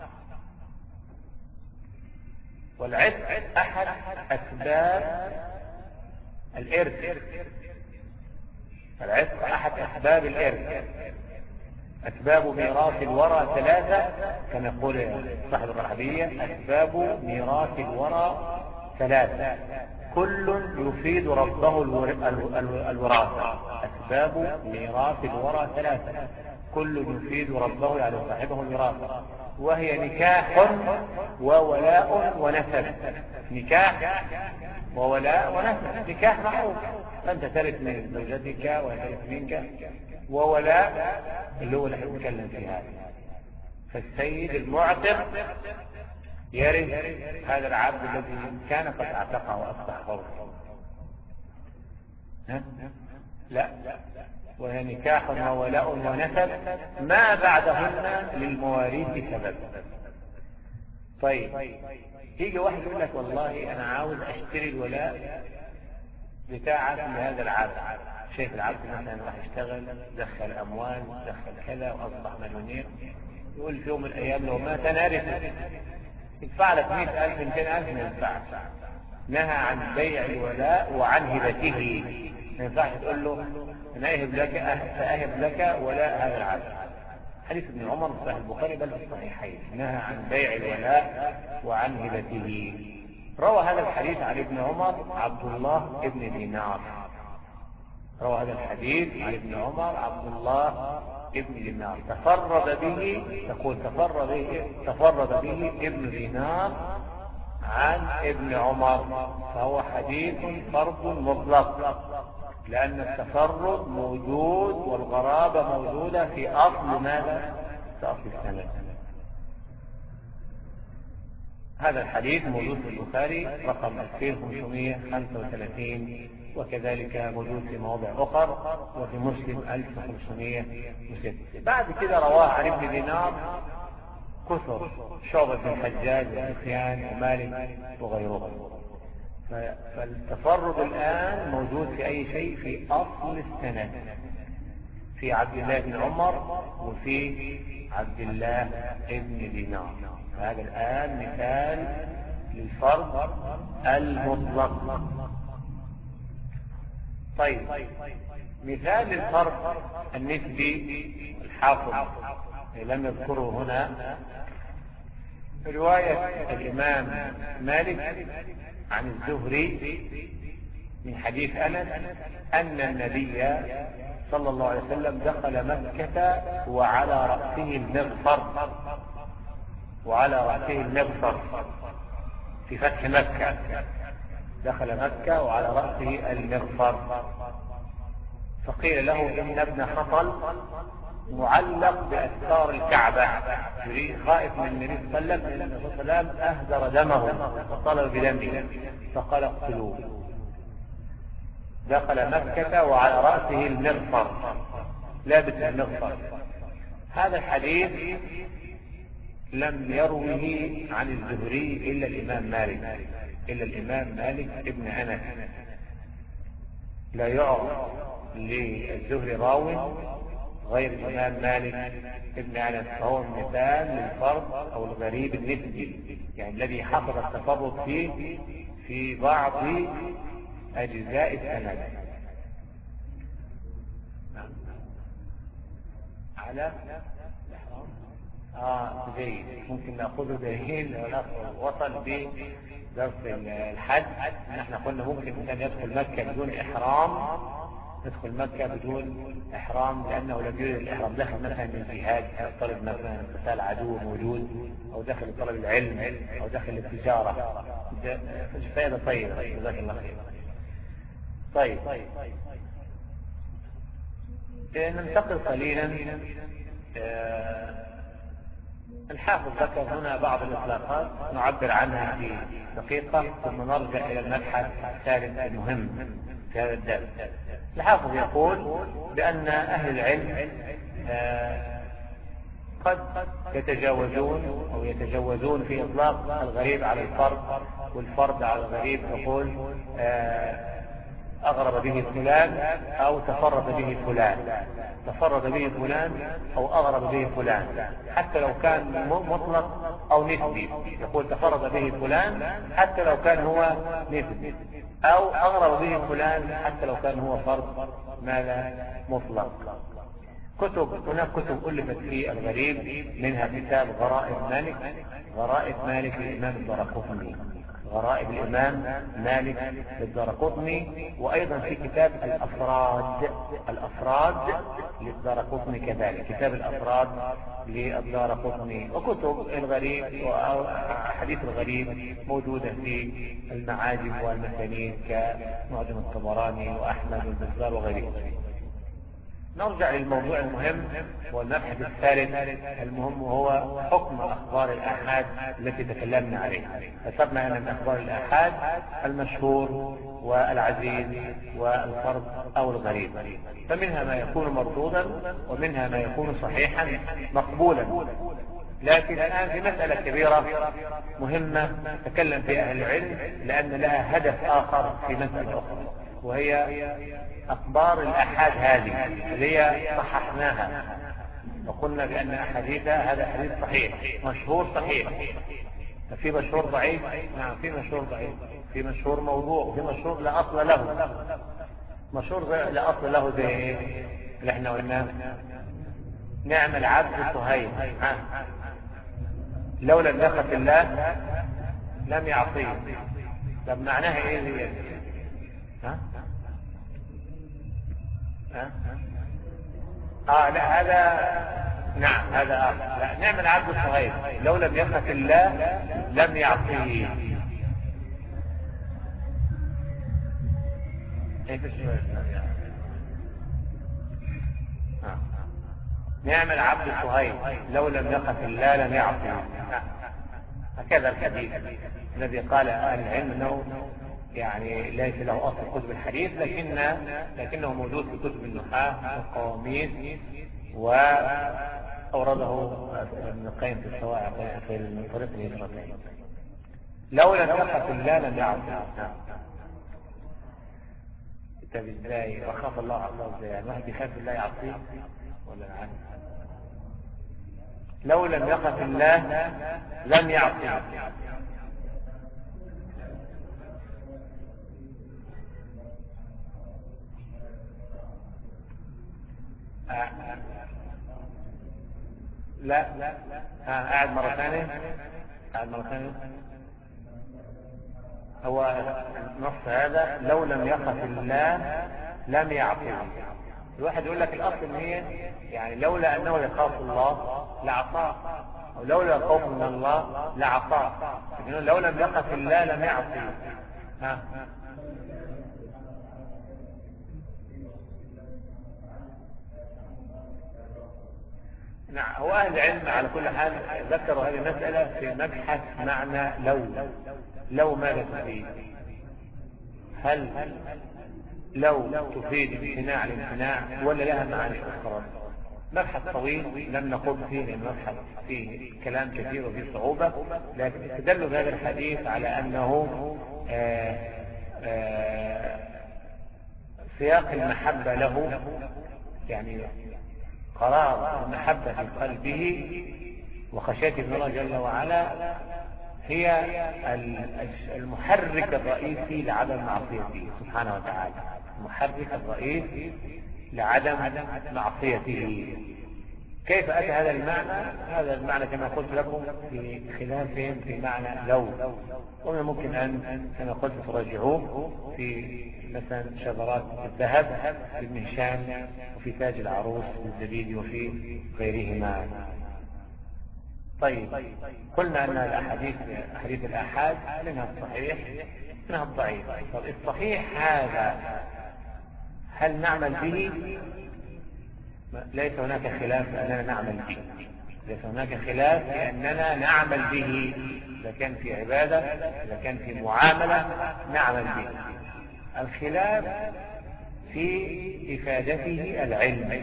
والعتق احد اسباب الارث، العتق احد اسباب الارث. اسباب ميراث الورى ثلاثة كما يقول صاحب الرحبية: اسباب ميراث الورى ثلاثة كل يفيد ربه الوراثة. اسباب ميراث الورى ثلاثة كل يفيد ربه يعني صاحبه الوراثة، وهي نكاح وولاء ونسب. نكاح وولاء ونسب. نكاح معروف، أنت ترث من زوجتك وترث منك، وولاء اللي هو اللي نتكلم في هذا. فالسيد المعتق يرث هذا العبد الذي كان قد اعتقه واصبح حرا. لا، وهي نكاح وولاء ونسب ما بعدهن للمواريث سبب. طيب يجي واحد يقول لك والله انا عاوز اشتري الولاء بتاعة لهذا العبد. شايف العبد مثلا راح يشتغل، دخل أموال، دخل كذا وأصبح مليونير، يقول في يوم من الأيام لو مات أنا أرث، يدفع لك 100,000 200,000 ما ينفعش. نهى عن بيع الولاء وعن هبته. ما ينفعش تقول له أنا أهب لك فأهب لك ولاء هذا العبد. حديث ابن عمر في صحيح البخاري بل في الصحيحين، نهى عن بيع الولاء وعن هبته. روى هذا الحديث عن ابن عمر عبد الله ابن دينار. روى هذا الحديث عن ابن عمر عبد الله ابن دينار، تفرد به، تقول تفرد به ابن دينار عن ابن عمر، فهو حديث فرد مطلق، لأن التفرد موجود والغرابة موجودة في أصل ماذا؟ في أصل السند. هذا الحديث موجود في البخاري رقم 2535، وكذلك موجود في مواضع أخرى، وفي مسلم 1506. بعد كده رواه عن ابن دينار كثر، شعبة بن الحجاج وسفيان ومالك وغيرهم. فالتفرد الآن موجود في أي شيء؟ في أصل السند، في عبد الله بن عمر وفي عبد الله بن دينار. هذا الآن مثال للفرد المطلق. طيب، مثال للفرد النسبي الحافظ لم يذكره هنا، رواية الإمام مالك عن الزهري من حديث أنس أن النبي صلى الله عليه وسلم دخل مكة وعلى رأسه المغفر، وعلى رأسه المغفر في فتح مكة، دخل مكة وعلى رأسه المغفر. فقيل له إن ابن خطل معلق بأستار الكعبة، خائف من النبي صلى الله عليه وسلم أن النبي صلى الله عليه وسلم أهدر دمه وطلب بدمه، فقال اقتلوه. دخل مكة وعلى رأسه المغفر، لابس المغفر. هذا الحديث لم يروه عن الزهري إلا الإمام مالك ابن أنس. لا يعرف للزهري راوي غير الإمام مالك ابن أنس، فهو مثال للفرد أو الغريب النسبي، يعني الذي حصل التفرد فيه في بعض أجزاء السند. على جيد، ممكن نأخذه دليل لو وصل بدرس الحج. نحن قلنا ممكن أن يدخل مكة بدون إحرام، يدخل مكة بدون إحرام لأنه لم يريد الإحرام، دخل مثلا من الجهاد، طلب مثلا قتال عدو موجود، أو دخل طلب العلم، أو دخل التجارة. فائدة طيبة، جزاك الله خير. طيب، ننتقل قليلا. الحافظ ذكر هنا بعض الإطلاقات نعبر عنها في دقيقة، ثم نرجع إلى المبحث الثالث المهم في هذا الدرس. الحافظ يقول بأن أهل العلم قد يتجاوزون في إطلاق الغريب على الفرد، والفرد على الغريب، يقول أغرب به فلان أو تفرد به فلان، تفرد به فلان أو أغرب به فلان، حتى لو كان مطلق أو نسبي. يقول تفرد به فلان حتى لو كان هو نسبي، أو أغرب به فلان حتى لو كان هو فرد ماذا مطلق. هناك كتب ألفت في الغريب، منها كتاب غرائب مالك للإمام الدارقطني، غرائب الإمام مالك للدارقطني، وأيضا في كتاب الأفراد للدارقطني كذلك، كتاب الأفراد للدارقطني. وكتب الغريب وحديث الغريب موجودة في المعاجم والمسانيد كمعجم الطبراني وأحمد والبزار وغيره. نرجع للموضوع المهم والمبحث الثالث المهم، وهو حكم أخبار الآحاد التي تكلمنا عليها. حسبنا أن من أخبار الآحاد المشهور والعزيز والفرد أو الغريب، فمنها ما يكون مردودا ومنها ما يكون صحيحا مقبولا. لكن الآن في مسألة كبيرة مهمة تكلم فيها أهل العلم، لأن لها هدف آخر في مسألة أخرى، وهي أخبار الأحاد هذه اللي هي صححناها وقلنا بأن أحاديثها هذا حديث صحيح مشهور صحيح. في مشهور ضعيف؟ نعم في مشهور ضعيف، في مشهور موضوع، وفي مشهور لا أصل له. مشهور لا أصل له زي ايه اللي احنا قلناه؟ نعم العبد صهيب لو لم يخف الله لم يعصيه. طب معناها ايه دي؟ لا هذا نعم هذا لا نعم العبد صهيب لو لم يخف الله لم يعصيه. نعم العبد صهيب لو لم يخف الله لم يعصيه. هكذا الحديث الذي قال أهل العلم انه يعني ليس له اصل في كتب الحديث لكنه موجود في كتب النحاة والقواميس، واورده ابن القيم في الصواعق في طريق الهجرتين. لو لم يخف الله لم يعصيه. طب ازاي وخاف الله عصاه ازاي؟ يعني واحد يخاف الله يعصيه ولا العكس؟ لو لم يخف الله لم يعصيه. لا قاعد مرة ثانية. هو النص هذا لو لم يخف الله لم يعصيه. الواحد يقول لك الأصل ان هي يعني لولا أنه يخاف الله لعصاه، أو لولا خوف من الله لعصاه، لكن لو لم يخف الله لم يعصيه. نعم هو أهل العلم على كل حال ذكروا هذه المسألة في مبحث معنى لو ماذا تفيد؟ هل لو تفيد امتناع الامتناع ولا لها معاني أخرى؟ مبحث طويل لم نقول فيه لأن مبحث فيه كلام كثير وفيه صعوبة، لكن استدلوا بهذا الحديث على أنه سياق المحبة له، يعني قرار المحبة في قلبه وخشيته من الله جل وعلا هي المحرك الرئيسي لعدم معصيته سبحانه وتعالى، المحرك الرئيسي لعدم معصيته. كيف أتى هذا المعنى؟ هذا المعنى كما قلت لكم في خلافهم في معنى لو، ومن ممكن أن كما قلت تراجعوه في مثلا شذرات الذهب في المهشام وفي تاج العروس والزبيدي وفي غيرهما. طيب قلنا أن أحاديث الآحاد منها الصحيح منها الضعيف. طب الصحيح هذا هل نعمل به؟ ليس هناك خلاف أننا نعمل به، ليس هناك خلاف أننا نعمل به، إذا كان في عبادة إذا كان في معاملة نعمل به. الخلاف في إفادته العلم،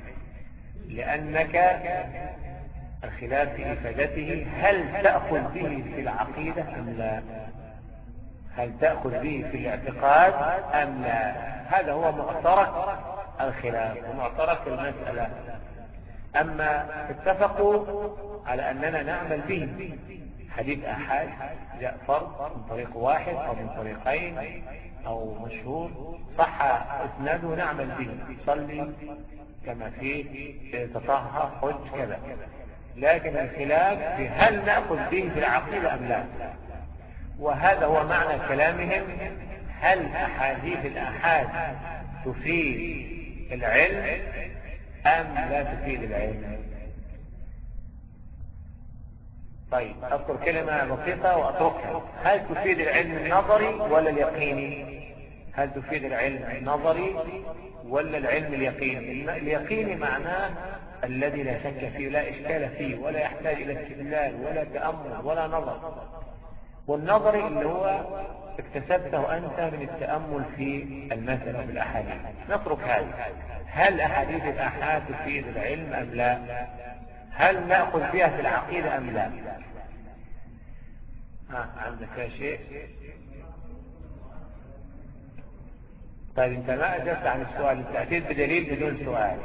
لأنك الخلاف في إفادته هل تأخذ به في العقيدة أم لا؟ هل تأخذ به في الاعتقاد أم لا؟ هذا هو معترك الخلاف ومعترك المسألة. أما اتفقوا على أننا نعمل به حديث أحد جاء فرد من طريق واحد أو من طريقين أو مشهور صح اسناده نعمل به، صلي كما فيه تطهر حج كذا. لكن الخلاف في هل نأخذ به في العقيدة أم لا، وهذا هو معنى كلامهم. هل أحاديث الآحاد تفيد العلم أم لا تفيد العلم؟ طيب أذكر كلمة بسيطة وأتركها. هل تفيد العلم النظري ولا اليقيني؟ هل تفيد العلم النظري ولا العلم اليقيني؟ اليقيني معناه الذي لا شك فيه لا إشكال فيه ولا يحتاج إلى استدلال ولا تأمل ولا نظر، والنظري اللي هو اكتسبته أنت من التأمل في المسألة بالأحاديث. نترك هذا. هل أحاديث الآحاد تفيد العلم أم لا؟ هل نأخذ فيها في العقيدة أم لا؟ عندك شيء؟ طيب انت ما اجبت عن السؤال، انت اتيت بدليل بدون سؤال.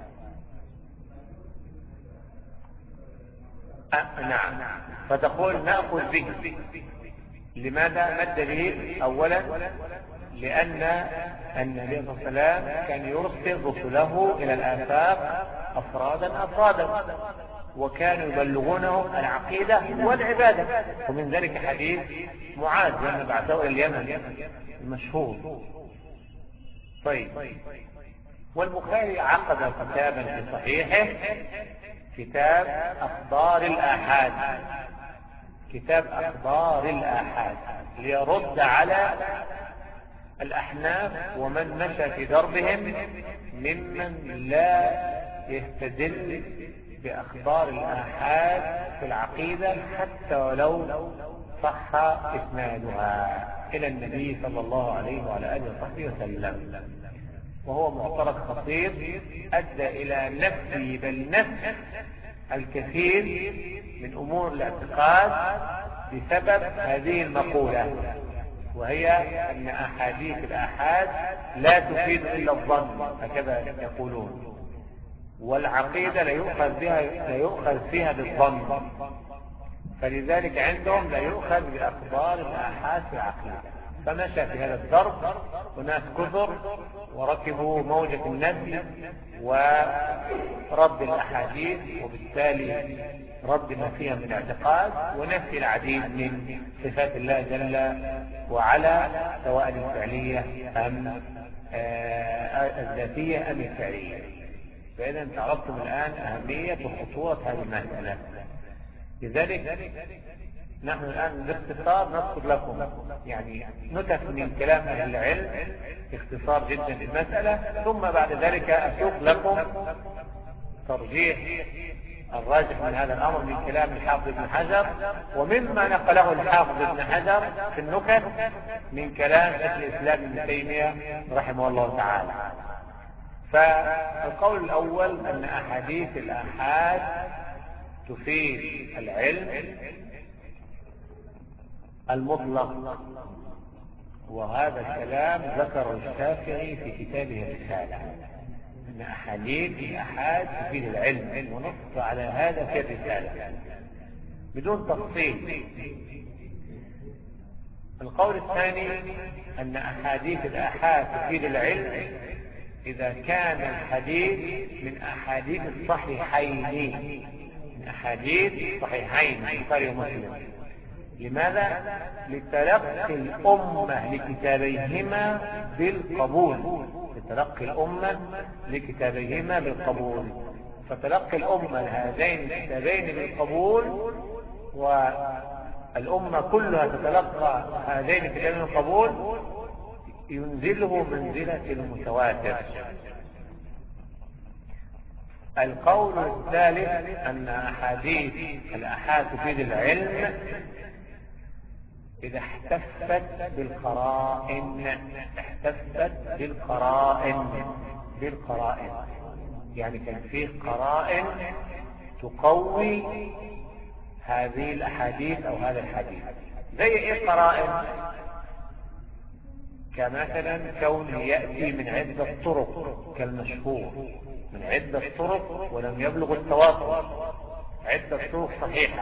نعم، فتقول نأخذ به. لماذا؟ ما الدليل؟ اولا لان النبي صلى الله عليه وسلم كان يرسل رسله الى الآفاق افرادا وكانوا يبلغونهم العقيدة والعبادة، ومن ذلك حديث معاذ لما بعثه الى اليمن المشهور. طيب، والبخاري عقد كتابا في صحيحه كتاب أخبار الآحاد، كتاب أخبار الآحاد، ليرد على الأحناف ومن مشى في دربهم ممن لا يستدل بأخبار الآحاد في العقيدة حتى ولو صح إسنادها إلى النبي صلى الله عليه وعلى آله وصحبه وسلم. وهو معترض خطير أدى إلى نفي بل نفي الكثير من أمور الاعتقاد بسبب هذه المقولة، وهي أن أحاديث الآحاد لا تفيد إلا الظن، هكذا يقولون، والعقيدة لا يؤخذ فيها بالظن، فلذلك عندهم لا يؤخذ بأخبار الآحاد في العقيدة. فمشى في هذا الدرب وناس كثر وركبوا موجة النفي ورد الأحاديث، وبالتالي رد ما فيها من اعتقاد ونفي العديد من صفات الله جل وعلا، سواء الفعلية أم الذاتية أم الفعلية. فإذا عرفتم الآن أهمية وخطورة هذه المسألة. لذلك نحن الآن باختصار نذكر لكم يعني نتف من كلام أهل العلم باختصار جدا المسألة، ثم بعد ذلك أسوق لكم ترجيح الراجح من هذا الأمر من كلام الحافظ ابن حجر، ومما نقله الحافظ ابن حجر في النكت من كلام شيخ الإسلام ابن تيمية رحمه الله تعالى. فالقول الأول أن أحاديث الآحاد تفيد العلم المطلق، وهذا الكلام ذكر الشافعي في كتابه الرسالة، أن أحاديث الآحاد تفيد العلم، ونص على هذا في الرسالة بدون تفصيل. القول الثاني أن أحاديث الآحاد تفيد العلم إذا كان الحديث من أحاديث الصحيحين، من أحاديث صحيحين البخاري ومسلم. لماذا؟ لتلقي الأمة لكتابيهما بالقبول، لتلقي الأمة لكتابيهما بالقبول، فتلقي الأمة لهذين الكتابين بالقبول، والأمة كلها تتلقى هذين الكتابين بالقبول، ينزله منزلة المتواتر. القول الثالث أن أحاديث الآحاد تفيد العلم إذا احتفت بالقرائن، احتفت بالقرائن، يعني كان فيه قرائن تقوي هذه الأحاديث أو هذا الحديث. زي إيه قرائن؟ كمثلا كونه يأتي من عدة طرق كالمشهور، من عدة طرق ولم يبلغ التواتر، عدة طرق صحيحة.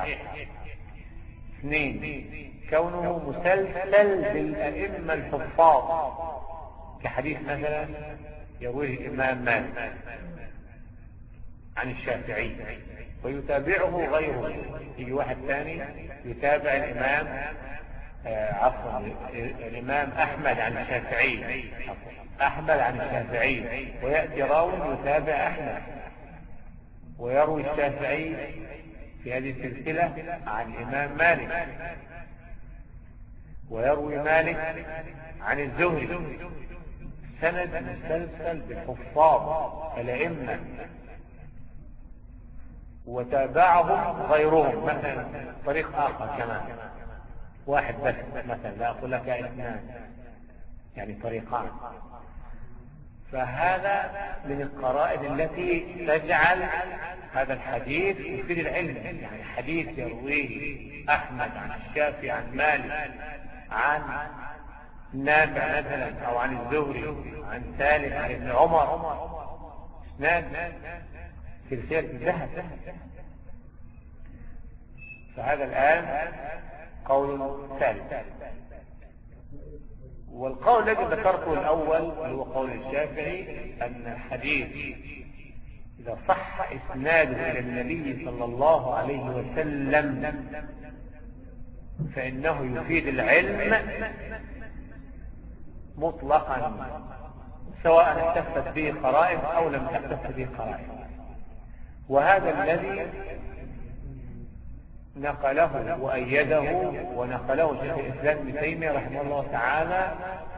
2، كونه مسلسل بالأئمة الحفاظ، كحديث مثلا يرويه الإمام مالك عن الشافعي ويتابعه غيره، يجي واحد ثاني يتابع الإمام الإمام أحمد عن الشافعي، أحمد عن الشافعي، ويأتي راوي يتابع أحمد ويروي الشافعي في هذه السلسلة عن الإمام مالك، ويروي مالك عن الزهري، سند مسلسل بالحفاظ الأئمة وتابعهم غيرهم، مثلا طريق آخر كمان، واحد بس مثلا، لا أقول لك اثنان، يعني طريقان. فهذا من القرائن التي تجعل هذا الحديث يفيد العلم، يعني حديث يرويه أحمد عن الشافعي عن مالك عن نافع مثلا او عن الزهري عن سالم عن ابن عمر اسناد سلسلة الذهب. فهذا الآن قول ثالث. والقول الذي ذكرته الأول هو قول الشافعي أن الحديث إذا صح إسناده إلى النبي صلى الله عليه وسلم فإنه يفيد العلم مطلقا سواء اكتفت به قرائن أو لم تكتف به قرائن. وهذا الذي نقله وأيده ونقله شيخ الإسلام ابن تيمية رحمه الله تعالى،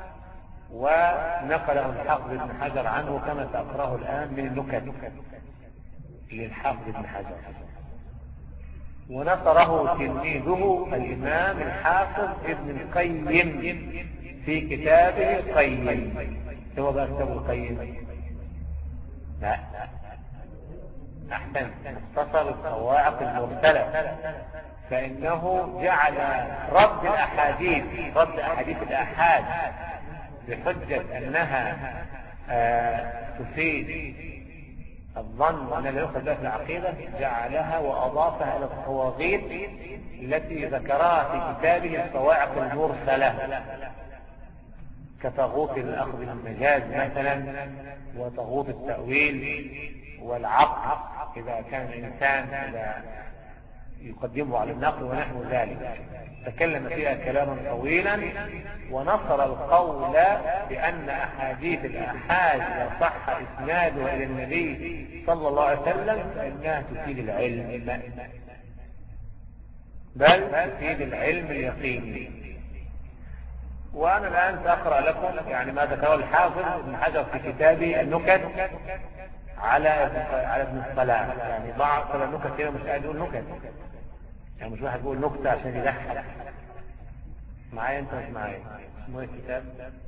ونقله الحافظ ابن حجر عنه كما سأقرأه الآن من النكت للحافظ ابن حجر، ونصره تلميذه الإمام الحافظ ابن القيم في كتابه القيم. هو بقى كتاب القيم؟ لا، أحسن، مختصر الصواعق المرسلة، فإنه جعل رد أحاديث الآحاد بحجة أنها تفيد الظن وأن لا يؤخذ بها في العقيدة، جعلها وأضافها إلى الصواغيط التي ذكرها في كتابه الصواعق المرسلة، كطاغوت الأخذ بالمجاز مثلا، وطاغوت التأويل والعقل إذا كان الإنسان يقدمه على النقل ونحو ذلك. تكلم فيها كلاما طويلا ونصر القول بأن أحاديث الآحاد إذا صح إسنادها إلى النبي صلى الله عليه وسلم فإنها تفيد العلم، بل تفيد العلم اليقيني. وأنا الآن سأقرأ لكم يعني ما ذكره الحافظ ابن حجر في كتابه النكت على ابن الصلاح. يعني بعض النكت كده مش قاعد يقول نكت، يعني مش واحد بيقول نكتة عشان يضحك. معايا انت مش معايا؟ اسمه ايه الكتاب؟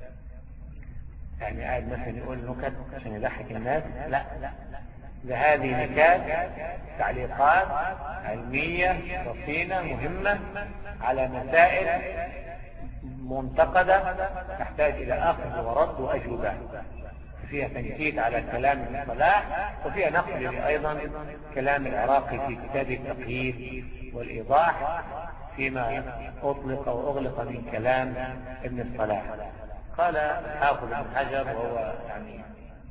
يعني قاعد مثلا يقول نكت عشان يضحك الناس؟ لا، ده هذه نكات تعليقات علمية رصينة مهمة على مسائل منتقدة تحتاج إلى أخذ ورد وأجوبة، فيها تنكيت على كلام ابن صلاح، وفيها نقل أيضا كلام العراقي في كتاب التقييد والإيضاح فيما أطلق وأغلق من كلام ابن الصلاح. قال الحافظ ابن حجر، وهو يعني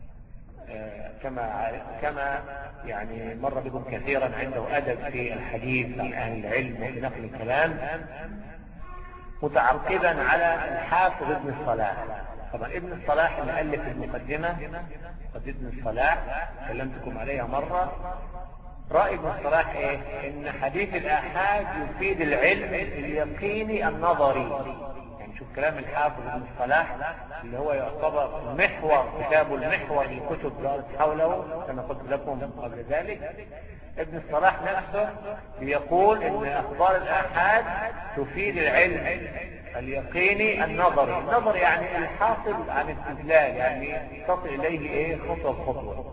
كما يعني مر بكم كثيرا عنده أدب في الحديث عن أهل العلم وفي نقل الكلام، متعقبا على الحافظ ابن الصلاح. طبعا ابن الصلاح اللي ألف المقدمة قد ابن الصلاح كلمتكم عليها مرة. رأي ابن الصلاح ايه؟ ان حديث الآحاد يفيد العلم اليقيني النظري. يعني شوف كلام الحافظ ابن الصلاح اللي هو يعتبر محور، كتاب المحور للكتب دارت حوله كما قلت لكم قبل ذلك. ابن الصلاح نفسه يقول ان اخبار الآحاد تفيد العلم اليقيني النظري. النظر يعني الحاصل عن استدلال، يعني تصل اليه ايه خطوة بخطوة.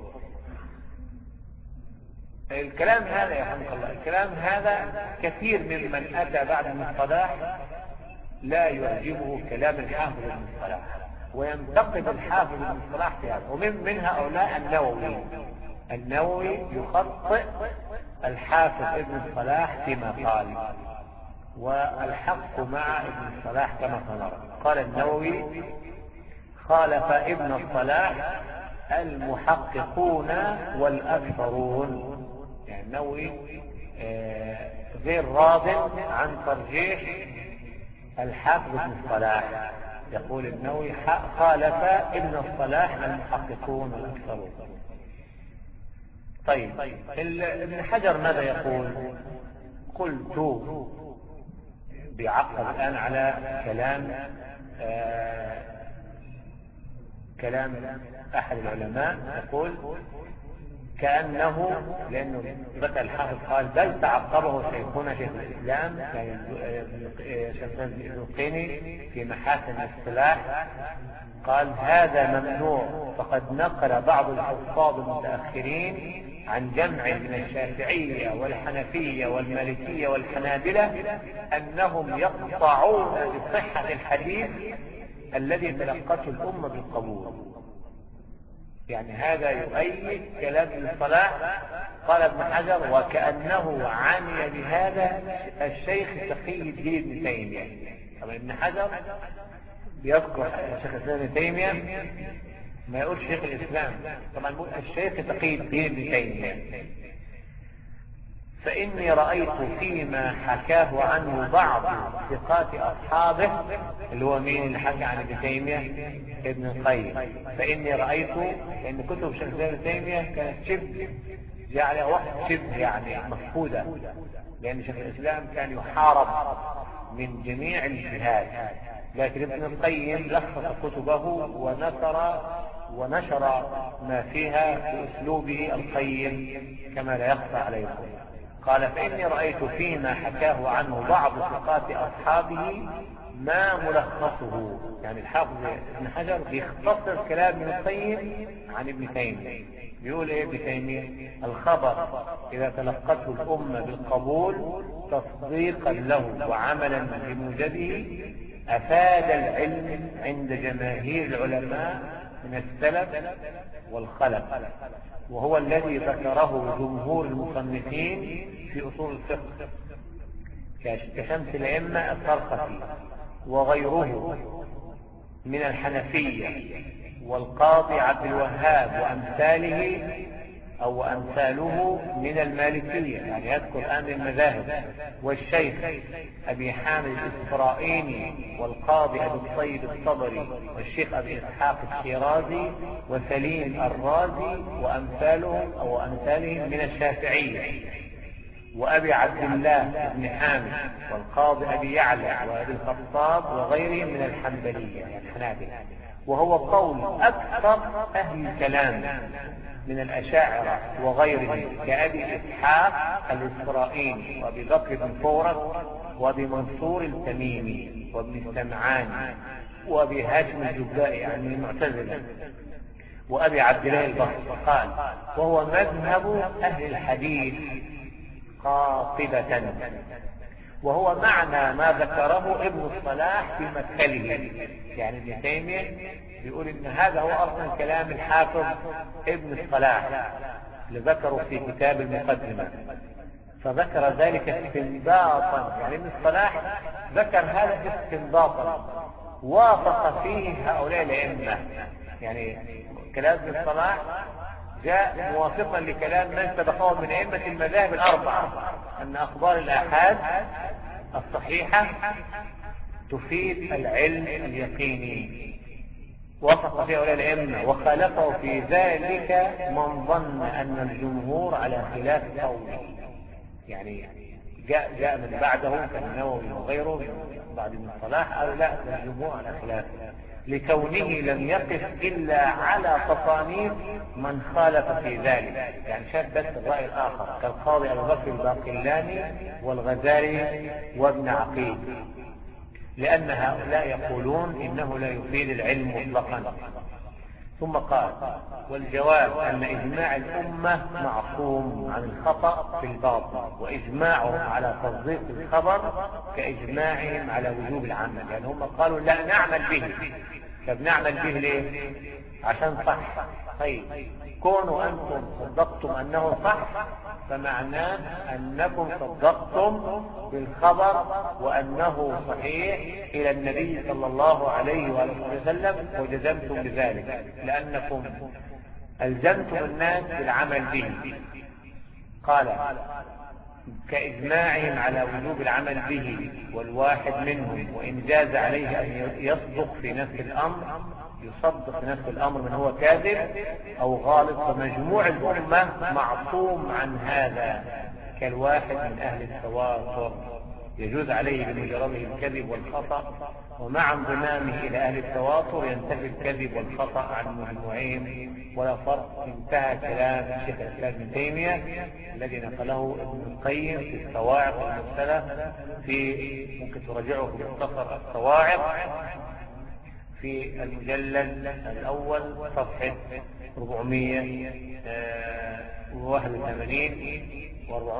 الكلام هذا يا حمد الله، الكلام هذا كثير ممن اتى بعد ابن الصلاح لا يعجبه كلام الحافظ ابن الصلاح، وينتقد الحافظ ابن الصلاح في هذا. ومن هؤلاء النووي يخطئ الحافظ ابن الصلاح فيما قال، والحق مع ابن الصلاح كما سنرى. قال النووي: خالف ابن الصلاح المحققون والأكثرون. يعني النووي غير راض عن ترجيح الحافظ ابن الصلاح. يقول النووي: خالف ابن الصلاح المحققون والأكثرون. طيب ابن حجر ماذا يقول؟ قلت بعقل الآن على كلام أحد العلماء، يقول كأنه، لأنه ذكر الحافظ قال بل تعقبه شيخنا شيخ الإسلام ابن القيني في محاسن الاصطلاح، قال: هذا ممنوع، فقد نقل بعض الحفاظ المتأخرين عن جمع من الشافعية والحنفية والمالكية والحنابلة أنهم يقطعون بصحة الحديث الذي تلقته الأمة بالقبول. يعني هذا يؤيد كلام ابن الصلاح. قال ابن حجر وكأنه عني بهذا الشيخ تقي الدين ابن تيمية. طبعا ابن حجر بيذكر الشيخ الإسلام ابن تيمية، ما يقول شيخ الإسلام، طبعا يقول الشيخ تقي الدين ابن تيمية. فإني رأيت فيما حكاه عنه بعض ثقات أصحابه، اللي هو مين اللي حكى عن ابن تيمية؟ ابن القيم. فإني رأيت، لأن كتب شيخ ابن تيمية كانت شبه جاء عليها وقت شبه يعني مفقودة، لأن شيخ الإسلام كان يحارب من جميع الجهات، لكن ابن القيم لخص كتبه ونشر ما فيها بأسلوبه القيم كما لا يخفى عليكم. قال فإني رأيت فيما حكاه عنه بعض ثقات أصحابه ما ملخصه. يعني الحافظ ابن حجر بيختصر كلام ابن القيم عن ابن تيمية. بيقول ايه ابن تيمية؟ الخبر إذا تلقته الأمة بالقبول تصديقا له وعملا بموجبه أفاد العلم عند جماهير العلماء من السلف والخلف، وهو الذي ذكره جمهور المصنفين في أصول الفقه كشمس الأئمة الطرقسي وغيره من الحنفية والقاضي عبد الوهاب وأمثاله من المالكية، يعني يذكر الآن المذاهب، والشيخ أبي حامد الإسرائيلي والقاضي أبي الطيب الصبري والشيخ أبي إسحاق الشيرازي وسليم الرازي وأمثالهم من الشافعية، وأبي عبد الله بن حامد والقاضي أبي يعلى وأبي الخطاب وغيرهم من الحنبلية الحنابلة. وهو قول أكثر أهل الكلام من الأشاعرة وغيرهم كأبي إسحاق الإسرائيلي وأبي بكر بن فورك وأبي منصور التميمي وابن السمعاني وأبي هاشم الجبائي يعني المعتزلة وأبي عبد الله البصري. قال وهو مذهب أهل الحديث قاطبة، وهو معنى ما ذكره ابن الصلاح في مدخله. يعني ابن تيمية بيقول ان هذا هو اصلا كلام الحافظ ابن الصلاح اللي ذكره في كتاب المقدمة، فذكر ذلك استنباطا. يعني ابن الصلاح ذكر هذا استنباطا وافق فيه هؤلاء الائمة. يعني كلام ابن الصلاح جاء موافقا لكلام من سبقه من ائمة المذاهب الاربعة ان اخبار الآحاد الصحيحة تفيد العلم اليقيني، وافق في هؤلاء الائمة. وخالفه في ذلك من ظن ان الجمهور على خلاف قوله. يعني جاء من بعده كالنووي وغيره بعد ابن الصلاح قالوا لا، الجمهور على خلافه، لكونه لم يقف إلا على تصانيف من خالف في ذلك. يعني شاف بس الرأي الآخر كالقاضي أبو بكر الباقلاني والغزالي وابن عقيل، لأن هؤلاء يقولون إنه لا يفيد العلم مطلقا. ثم قال والجواب أن إجماع الأمة معصوم عن الخطأ في الباطل، وإجماعهم على تصديق الخبر كإجماعهم على وجوب العمل. يعني هم قالوا لا نعمل به. طب نعمل به ليه؟ عشان صح. طيب كونوا أنتم صدقتم أنه صح فمعناه أنكم صدقتم بالخبر وأنه صحيح إلى النبي صلى الله عليه وسلم وجزمتم بذلك، لأنكم ألزمتم الناس بالعمل به. قال كإجماعهم على وجوب العمل به، والواحد منهم وإن جاز عليه أن يصدق في نفس الأمر يصدق في نفس الأمر من هو كاذب أو غالط، فمجموع الأمة معصوم عن هذا كالواحد من أهل التواتر يجوز عليه بمجرده الكذب والخطأ، ومع انضمامه إلى أهل التواتر ينتفي الكذب والخطأ عن مجموعهم ولا فرق. انتهى كلام الشيخ الإسلام ابن تيمية الذي نقله ابن القيم في الصواعق المرسلة، في ممكن تراجعه في مختصر الصواعق في المجلد الأول صفحة 481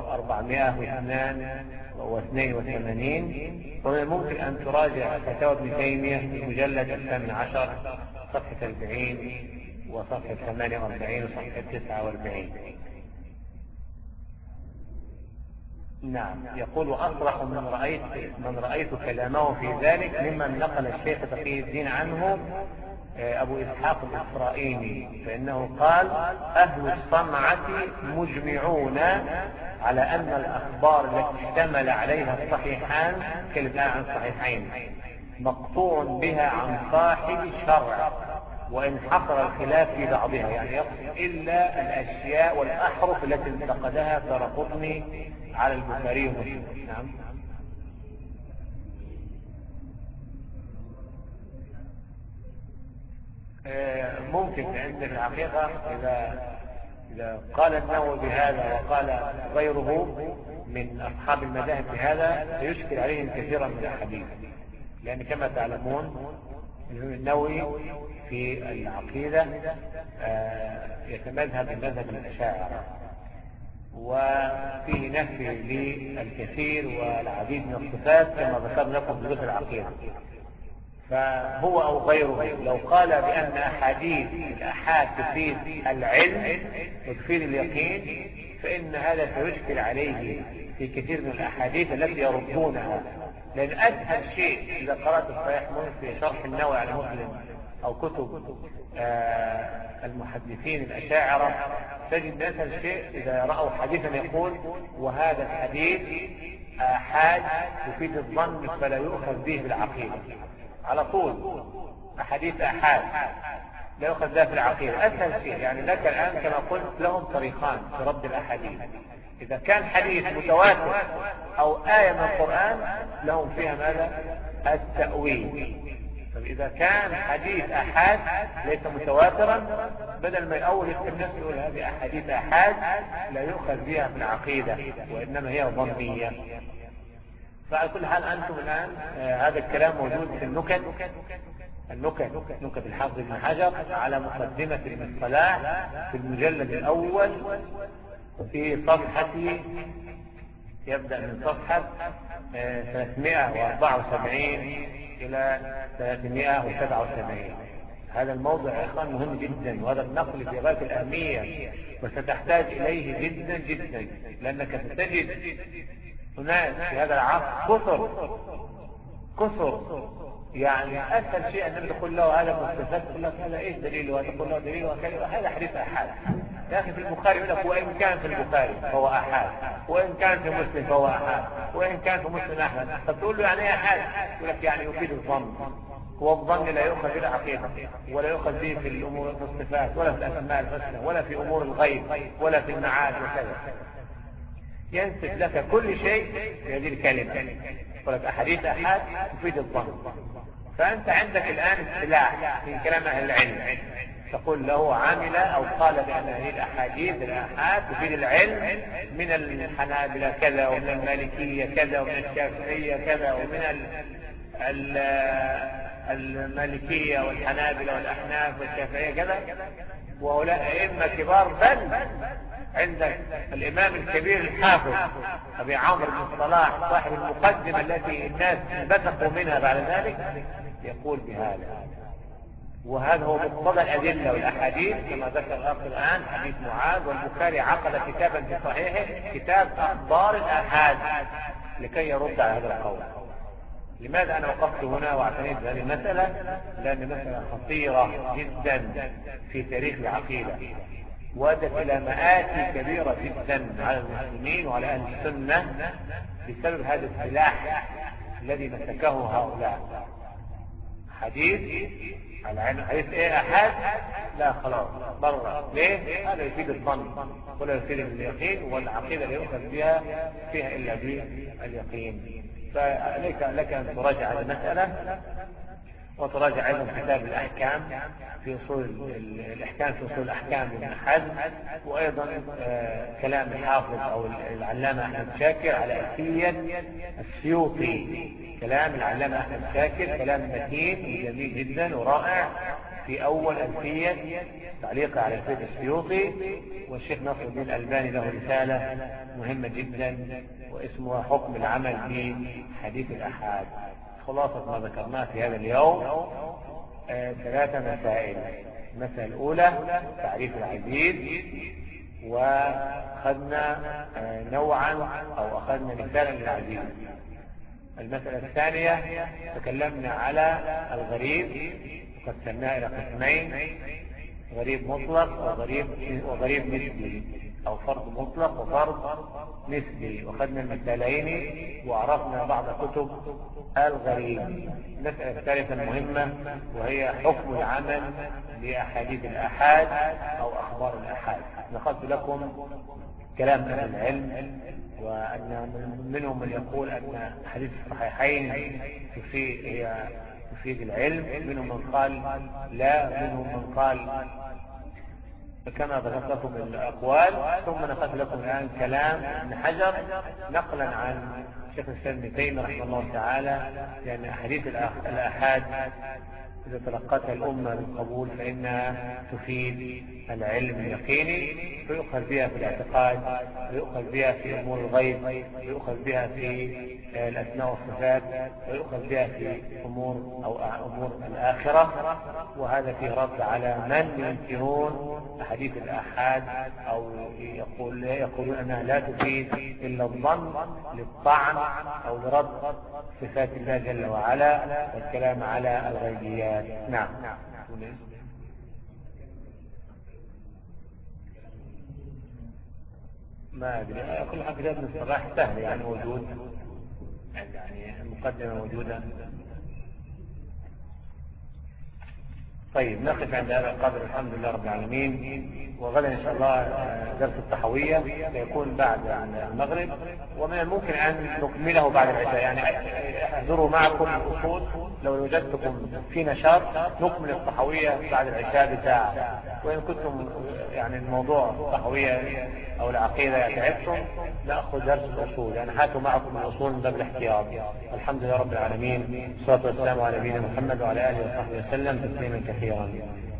و482. ومن الممكن أن تراجع فتاوى ابن تيمية في المجلد 18 صفحة 40 وصفحة 48 وصفحة 49. نعم. يقول وأصرح من رأيت كلامه في ذلك ممن نقل الشيخ تقي الدين عنه أبو إسحاق الإسرائيلي، فإنه قال أهل الصنعة مجمعون على أن الأخبار التي اشتمل عليها الصحيحان كالآن عن صحيحين مقطوع بها عن صاحب الشرع، وإن حصل الخلاف في بعضها، يعني يقصد إلا الأشياء والأحرف التي انتقدها دارقطني على البخاري ومسلم. نعم. ممكن عند الحقيقة إذا قال النووي بهذا وقال غيره من أصحاب المذاهب بهذا سيشكل عليهم كثيرا من الحديث، لأن كما تعلمون النووي في العقيدة يتمذهب بمذهب الأشاعرة، وفيه نفي للكثير والعديد من الصفات كما ذكرنا لكم دروس العقيدة. فهو أو غيره لو قال بأن أحاديث الآحاد تفيد العلم وتفيد اليقين، فإن هذا سيشكل عليه في كثير من الأحاديث التي يردونها، لأن أسهل شيء إذا قرأت الصحيح مسلم في شرح النووي على مسلم أو كتب المحدثين الأشاعرة، تجد أسهل شيء إذا رأوا حديثا يقول وهذا الحديث آحاد يفيد الظن فلا يؤخذ به بالعقيدة. على طول أحاديث آحاد لا يؤخذ بها في العقيدة. أسهل شيء يعني لك الآن كما قلت لهم طريقان في رد الأحاديث. إذا كان حديث متواتر أو آية من القرآن لهم فيها ماذا؟ التأويل. فإذا كان حديث آحاد ليس متواترا بدل ما يأول يكتب نفسه يقول هذه أحاديث آحاد لا يؤخذ بها في العقيدة وإنما هي ظنية. فعلى كل حال أنتم الآن هذا الكلام موجود في نكت الحافظ ابن حجر على مقدمة ابن الصلاح في المجلد الأول في صفحة يبدأ من صفحة 374 إلى 377. هذا الموضوع يا إخوان مهم جدا، وهذا النقل في غاية الأهمية وستحتاج إليه جدا جدا، لأنك ستجد هناك في هذا العصر كثر يعني أسهل شيء أن تقول له هذا مستفاد، تقول لك هذا إيش دليله، وتقول له دليله هذا حديث أحاد. يا أخي في البخاري يقول لك وإن كان في البخاري فهو أحاد، وإن كان في مسلم فهو أحاد، وإن كان في مسلم أحمد. فتقول له يعني إيه أحاد؟ يقول لك يعني يفيد الظن، والظن لا يؤخذ في العقيدة ولا يؤخذ به في الأمور الصفات ولا في الأسماء الحسنى ولا في أمور الغيب ولا في المعاد وكذا. ينسب لك كل شيء في هذه الكلمة، يقول لك أحاديث أحاد تفيد الظن. فأنت عندك الآن اصطلاح في كلام أهل العلم تقول له عامل أو قال بأن هذه الأحاديث الآحاد تفيد العلم من الحنابلة كذا ومن المالكية كذا ومن الشافعية كذا ومن المالكية والحنابلة والأحناف والشافعية كذا، وهؤلاء أئمة كبار. بل عندك الإمام الكبير الحافظ أبي عمرو بن الصلاح صاحب المقدمة التي الناس بثقوا منها بعد ذلك يقول بهذا. وهذا هو مقتضى الأدلة والأحاديث كما ذكر الأخ الآن حديث معاذ. والبخاري عقد كتابا في صحيحه كتاب أخبار الآحاد لكي يرد على هذا القول. لماذا أنا وقفت هنا واعتنيت بهذه المسألة؟ لأن مسألة خطيرة جدا في تاريخ العقيدة وأدت إلى مآسي كبيرة جدا على المسلمين وعلى أهل السنة بسبب هذا السلاح الذي مسكه هؤلاء. حديث ايه أحد؟ لا خلاص برا. ليه؟ هذا يفيد الظن ولا يفيد اليقين، والعقيدة لا يؤخذ بها فيها إلا باليقين. فعليك أن تراجع المسألة وتراجع أيضا كتاب الأحكام في أصول الأحكام في أصول الأحكام لابن حزم، وأيضا كلام الحافظ أو العلامة أحمد شاكر على ألفية السيوطي. كلام العلامة أحمد شاكر كلام متين وجميل جدا ورائع في أول ألفية تعليق على ألفية السيوطي. والشيخ ناصر الدين الألباني له رسالة مهمة جدا واسمها حكم العمل بحديث الأحاد. خلاصة ما ذكرناه في هذا اليوم 3 مسائل. المسألة الأولى تعريف العزيز، وأخذنا نوعا أو أخذنا مثالا للعزيز. المسألة الثانية تكلمنا على الغريب وقسمناه إلى قسمين: غريب مطلق وغريب نسبي، أو فرد مطلق وفرد نسبي. وأخذنا المثالين وعرفنا بعض كتب الغريب. المسألة الثالثة المهمة وهي حكم العمل بأحاديث الآحاد أو أخبار الآحاد. نقلت لكم كلام أهل العلم، وأن منهم من يقول أن حديث الصحيحين تفيد العلم، منهم من قال لا، منهم من قال كما ذكرت لكم الأقوال. ثم نقلت لكم الآن كلام ابن حجر نقلا عن شيخ الإسلام ابن تيمية رحمه الله تعالى، لأن أحاديث الآحاد إذا تلقتها الأمة بالقبول فإنها تفيد العلم اليقيني، فيؤخذ بها في الاعتقاد، ويؤخذ بها في أمور الغيب، ويؤخذ بها في الأسماء والصفات، ويؤخذ بها في أمور الآخرة. وهذا فيه رد على من ينكرون أحاديث الآحاد أو يقولون أنها لا تفيد إلا الظن للطعن أو لرد صفات الله جل وعلا والكلام على الغيبيات. نعم. ما أدري، كل حاجة كتاب من الصلاح سهل يعني موجود، يعني المقدمة موجودة. طيب نقف عند هذا القدر. الحمد لله رب العالمين. وغدا إن شاء الله درس التحوية سيكون بعد المغرب، ومن الممكن أن نكمله بعد العشاء. يعني احضروا معكم الأصول، لو وجدتكم في نشاط نكمل التحوية بعد العشاء بساعة. وإن كنتم يعني الموضوع التحوية أو العقيدة يتعبكم نأخذ درس الأصول، يعني هاتوا معكم الأصول من باب الاحتياط. الحمد لله رب العالمين، والصلاة والسلام على نبينا محمد وعلى آله وصحبه وسلم تسليما كثيرا.